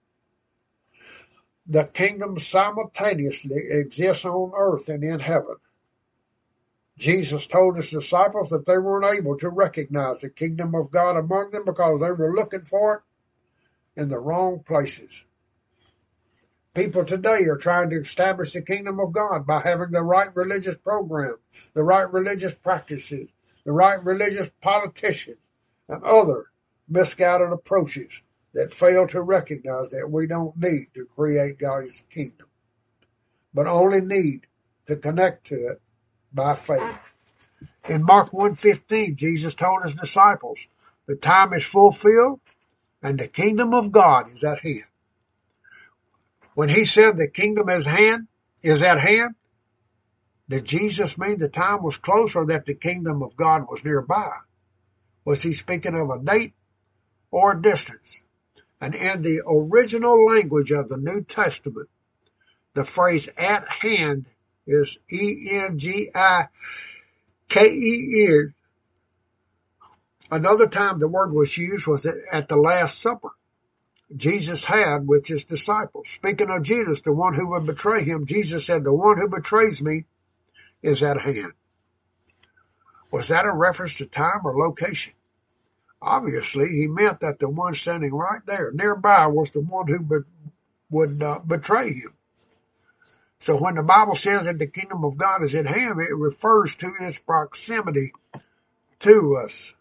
The kingdom simultaneously exists on earth and in heaven. Jesus told his disciples that they weren't able to recognize the kingdom of God among them because they were looking for it in the wrong places. People today are trying to establish the kingdom of God by having the right religious program, the right religious practices, the right religious politicians, and other misguided approaches that fail to recognize that we don't need to create God's kingdom, but only need to connect to it by faith. In Mark one fifteen, Jesus told his disciples, the time is fulfilled and the kingdom of God is at hand. When he said the kingdom is hand is at hand, did Jesus mean the time was close or that the kingdom of God was nearby? Was he speaking of a date or a distance? And in the original language of the New Testament, the phrase at hand is E N G I K E N. Another time the word was used was at the Last Supper Jesus had with his disciples. Speaking of Judas, the one who would betray him, Jesus said, the one who betrays me is at hand. Was that a reference to time or location? Obviously, he meant that the one standing right there nearby was the one who be- would uh, betray him. So when the Bible says that the kingdom of God is at hand, it refers to its proximity to us.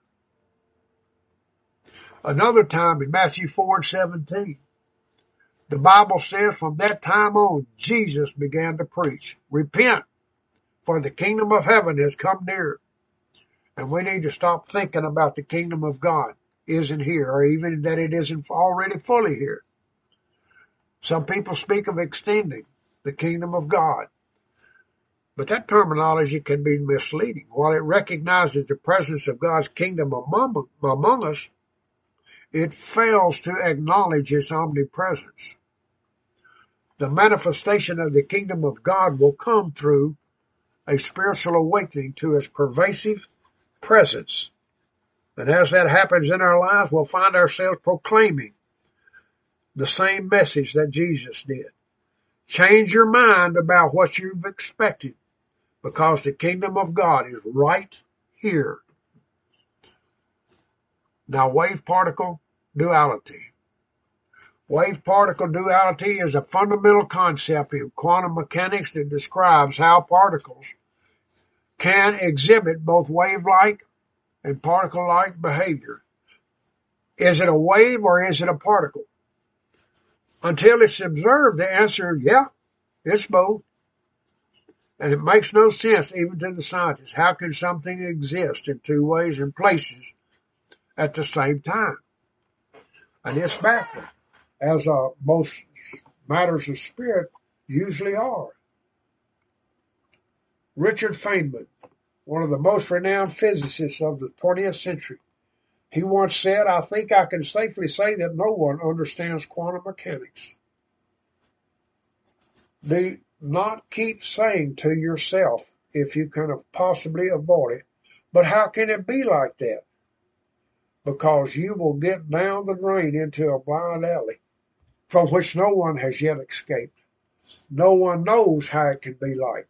Another time in Matthew four and seventeen, the Bible says from that time on, Jesus began to preach, repent, for the kingdom of heaven has come near. And we need to stop thinking about the kingdom of God isn't here, or even that it isn't already fully here. Some people speak of extending the kingdom of God, but that terminology can be misleading. While it recognizes the presence of God's kingdom among, among us, it fails to acknowledge its omnipresence. The manifestation of the kingdom of God will come through a spiritual awakening to its pervasive presence. And as that happens in our lives, we'll find ourselves proclaiming the same message that Jesus did. Change your mind about what you've expected, because the kingdom of God is right here. Now, wave-particle duality. Wave-particle duality is a fundamental concept in quantum mechanics that describes how particles can exhibit both wave-like and particle-like behavior. Is it a wave or is it a particle? Until it's observed, the answer is, yeah, it's both. And it makes no sense even to the scientists. How can something exist in two ways and places at the same time? And it's baffling, as uh, most matters of spirit usually are. Richard Feynman, one of the most renowned physicists of the twentieth century, he once said, I think I can safely say that no one understands quantum mechanics. Do not keep saying to yourself, if you can possibly avoid it, but how can it be like that? because you will get down the drain into a blind alley from which no one has yet escaped. No one knows how it can be like.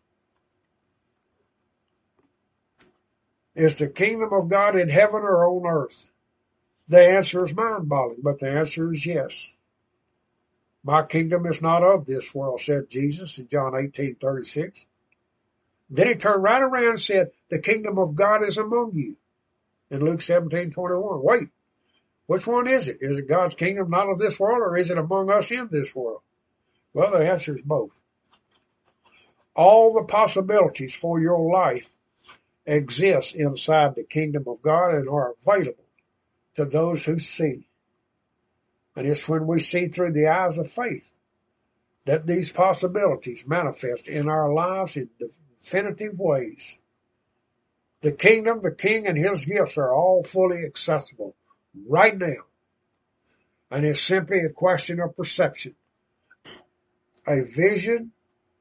Is the kingdom of God in heaven or on earth? The answer is mind-boggling, but the answer is yes. My kingdom is not of this world, said Jesus in John eighteen thirty-six. Then he turned right around and said, the kingdom of God is among you in Luke seventeen twenty-one. Wait, which one is it? Is it God's kingdom not of this world, or is it among us in this world? Well, the answer is both. All the possibilities for your life exist inside the kingdom of God and are available to those who see. And it's when we see through the eyes of faith that these possibilities manifest in our lives in definitive ways. The kingdom, the king, and his gifts are all fully accessible right now. And it's simply a question of perception. A vision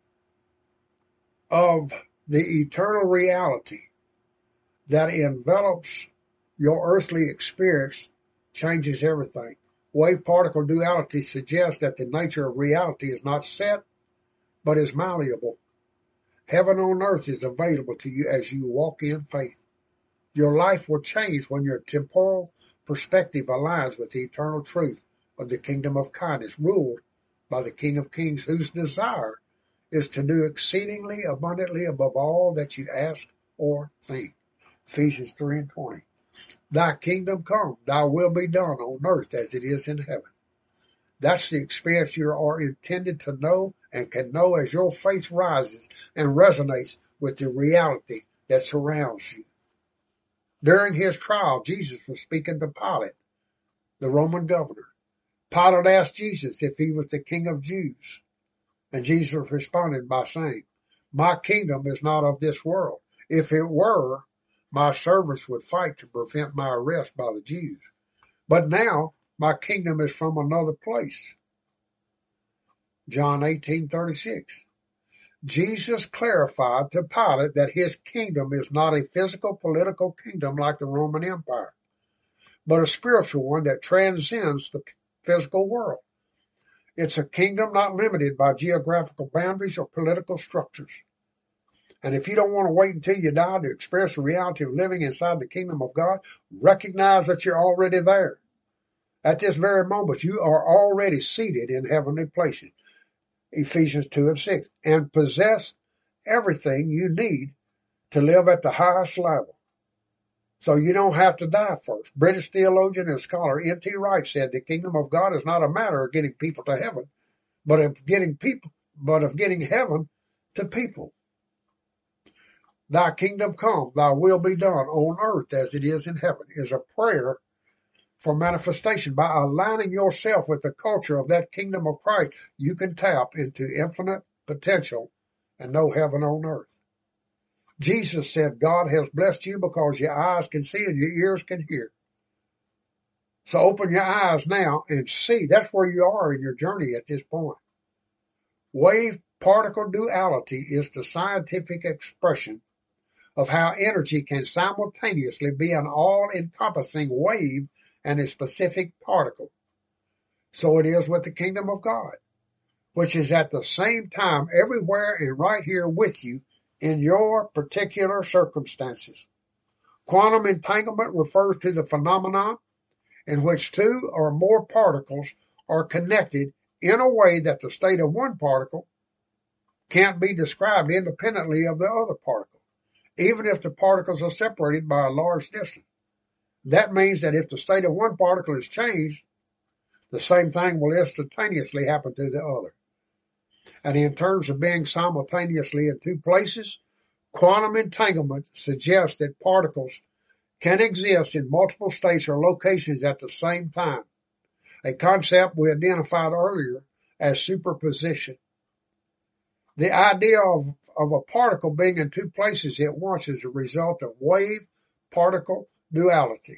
of the eternal reality that envelops your earthly experience changes everything. Wave-particle duality suggests that the nature of reality is not set, but is malleable. Heaven on earth is available to you as you walk in faith. Your life will change when your temporal perspective aligns with the eternal truth of the kingdom of kindness, ruled by the King of Kings, whose desire is to do exceedingly abundantly above all that you ask or think. Ephesians three and twenty. Thy kingdom come, thy will be done on earth as it is in heaven. That's the experience you are intended to know and can know as your faith rises and resonates with the reality that surrounds you. During his trial, Jesus was speaking to Pilate, the Roman governor. Pilate asked Jesus if he was the King of Jews, and Jesus responded by saying, my kingdom is not of this world. If it were, my servants would fight to prevent my arrest by the Jews. But now my kingdom is from another place. John eighteen thirty-six. Jesus clarified to Pilate that his kingdom is not a physical political kingdom like the Roman Empire, but a spiritual one that transcends the physical world. It's a kingdom not limited by geographical boundaries or political structures. And if you don't want to wait until you die to experience the reality of living inside the kingdom of God, recognize that you're already there. At this very moment, you are already seated in heavenly places, Ephesians two and six, and possess everything you need to live at the highest level. So you don't have to die first. British theologian and scholar N T Wright said the kingdom of God is not a matter of getting people to heaven, but of getting people, but of getting heaven to people. Thy kingdom come, thy will be done on earth as it is in heaven is a prayer for manifestation. By aligning yourself with the culture of that kingdom of Christ, you can tap into infinite potential and know heaven on earth. Jesus said, God has blessed you because your eyes can see and your ears can hear. So open your eyes now and see. That's where you are in your journey at this point. Wave-particle duality is the scientific expression of how energy can simultaneously be an all-encompassing wave and a specific particle. So it is with the kingdom of God, which is at the same time everywhere and right here with you in your particular circumstances. Quantum entanglement refers to the phenomenon in which two or more particles are connected in a way that the state of one particle can't be described independently of the other particle, even if the particles are separated by a large distance. That means that if the state of one particle is changed, the same thing will instantaneously happen to the other. And in terms of being simultaneously in two places, quantum entanglement suggests that particles can exist in multiple states or locations at the same time, a concept we identified earlier as superposition. The idea of, of a particle being in two places at once is a result of wave-particle duality.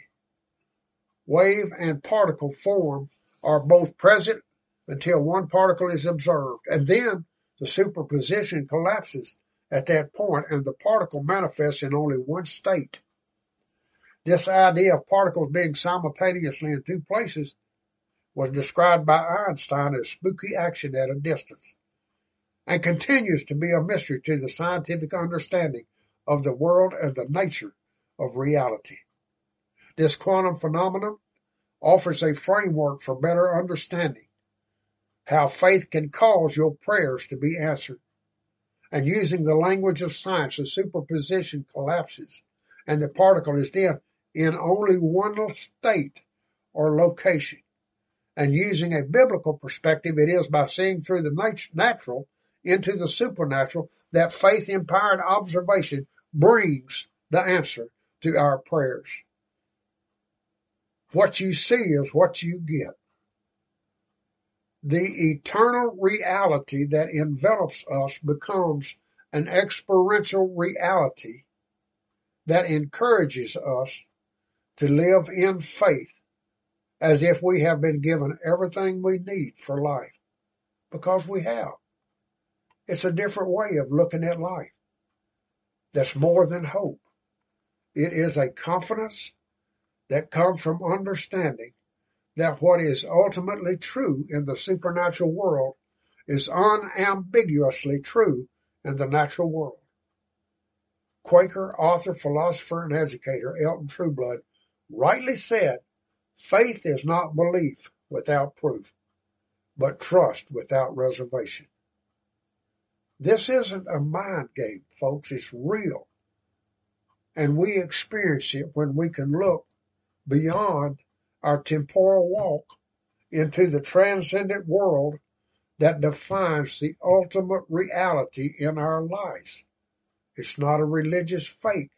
Wave and particle form are both present until one particle is observed, and then the superposition collapses at that point and the particle manifests in only one state. This idea of particles being simultaneously in two places was described by Einstein as spooky action at a distance, and continues to be a mystery to the scientific understanding of the world and the nature of reality. This quantum phenomenon offers a framework for better understanding how faith can cause your prayers to be answered. And using the language of science, the superposition collapses, and the particle is then in only one state or location. And using a biblical perspective, it is by seeing through the natural into the supernatural that faith-empowered observation brings the answer to our prayers. What you see is what you get. The eternal reality that envelops us becomes an experiential reality that encourages us to live in faith as if we have been given everything we need for life, because we have. It's a different way of looking at life that's more than hope. It is a confidence that comes from understanding that what is ultimately true in the supernatural world is unambiguously true in the natural world. Quaker author, philosopher, and educator Elton Trueblood rightly said, "Faith is not belief without proof, but trust without reservation." This isn't a mind game, folks. It's real. And we experience it when we can look beyond our temporal walk into the transcendent world that defines the ultimate reality in our lives. It's not a religious fake.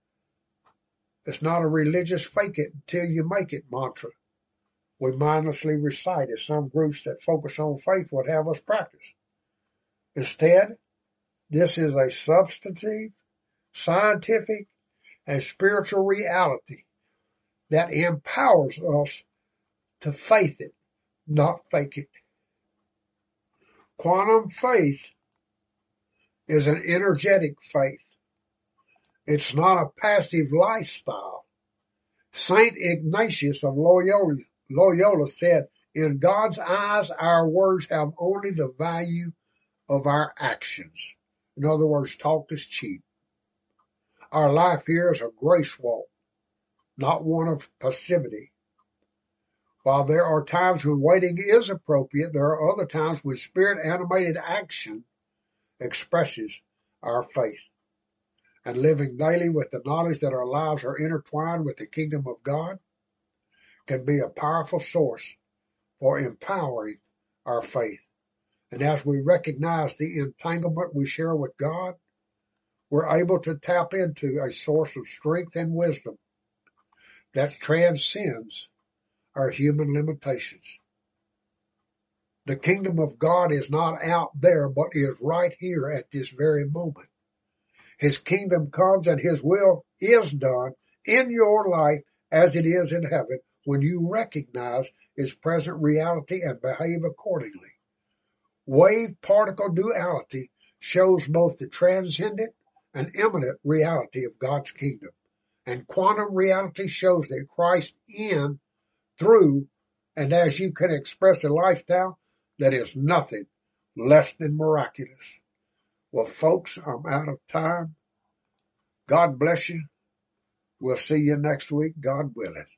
It's not a religious fake it until you make it mantra we mindlessly recite as some groups that focus on faith would have us practice. Instead, this is a substantive, scientific, and spiritual reality that empowers us to faith it, not fake it. Quantum faith is an energetic faith. It's not a passive lifestyle. Saint Ignatius of Loyola, Loyola said, "In God's eyes, our words have only the value of our actions." In other words, talk is cheap. Our life here is a grace walk, not one of passivity. While there are times when waiting is appropriate, there are other times when spirit-animated action expresses our faith. And living daily with the knowledge that our lives are intertwined with the kingdom of God can be a powerful source for empowering our faith. And as we recognize the entanglement we share with God, we're able to tap into a source of strength and wisdom that transcends our human limitations. The kingdom of God is not out there, but is right here at this very moment. His kingdom comes and his will is done in your life as it is in heaven when you recognize its present reality and behave accordingly. Wave-particle duality shows both the transcendent and immanent reality of God's kingdom, and quantum reality shows that Christ in, through, and as you can express a lifestyle that is nothing less than miraculous. Well, folks, I'm out of time. God bless you. We'll see you next week, God willing.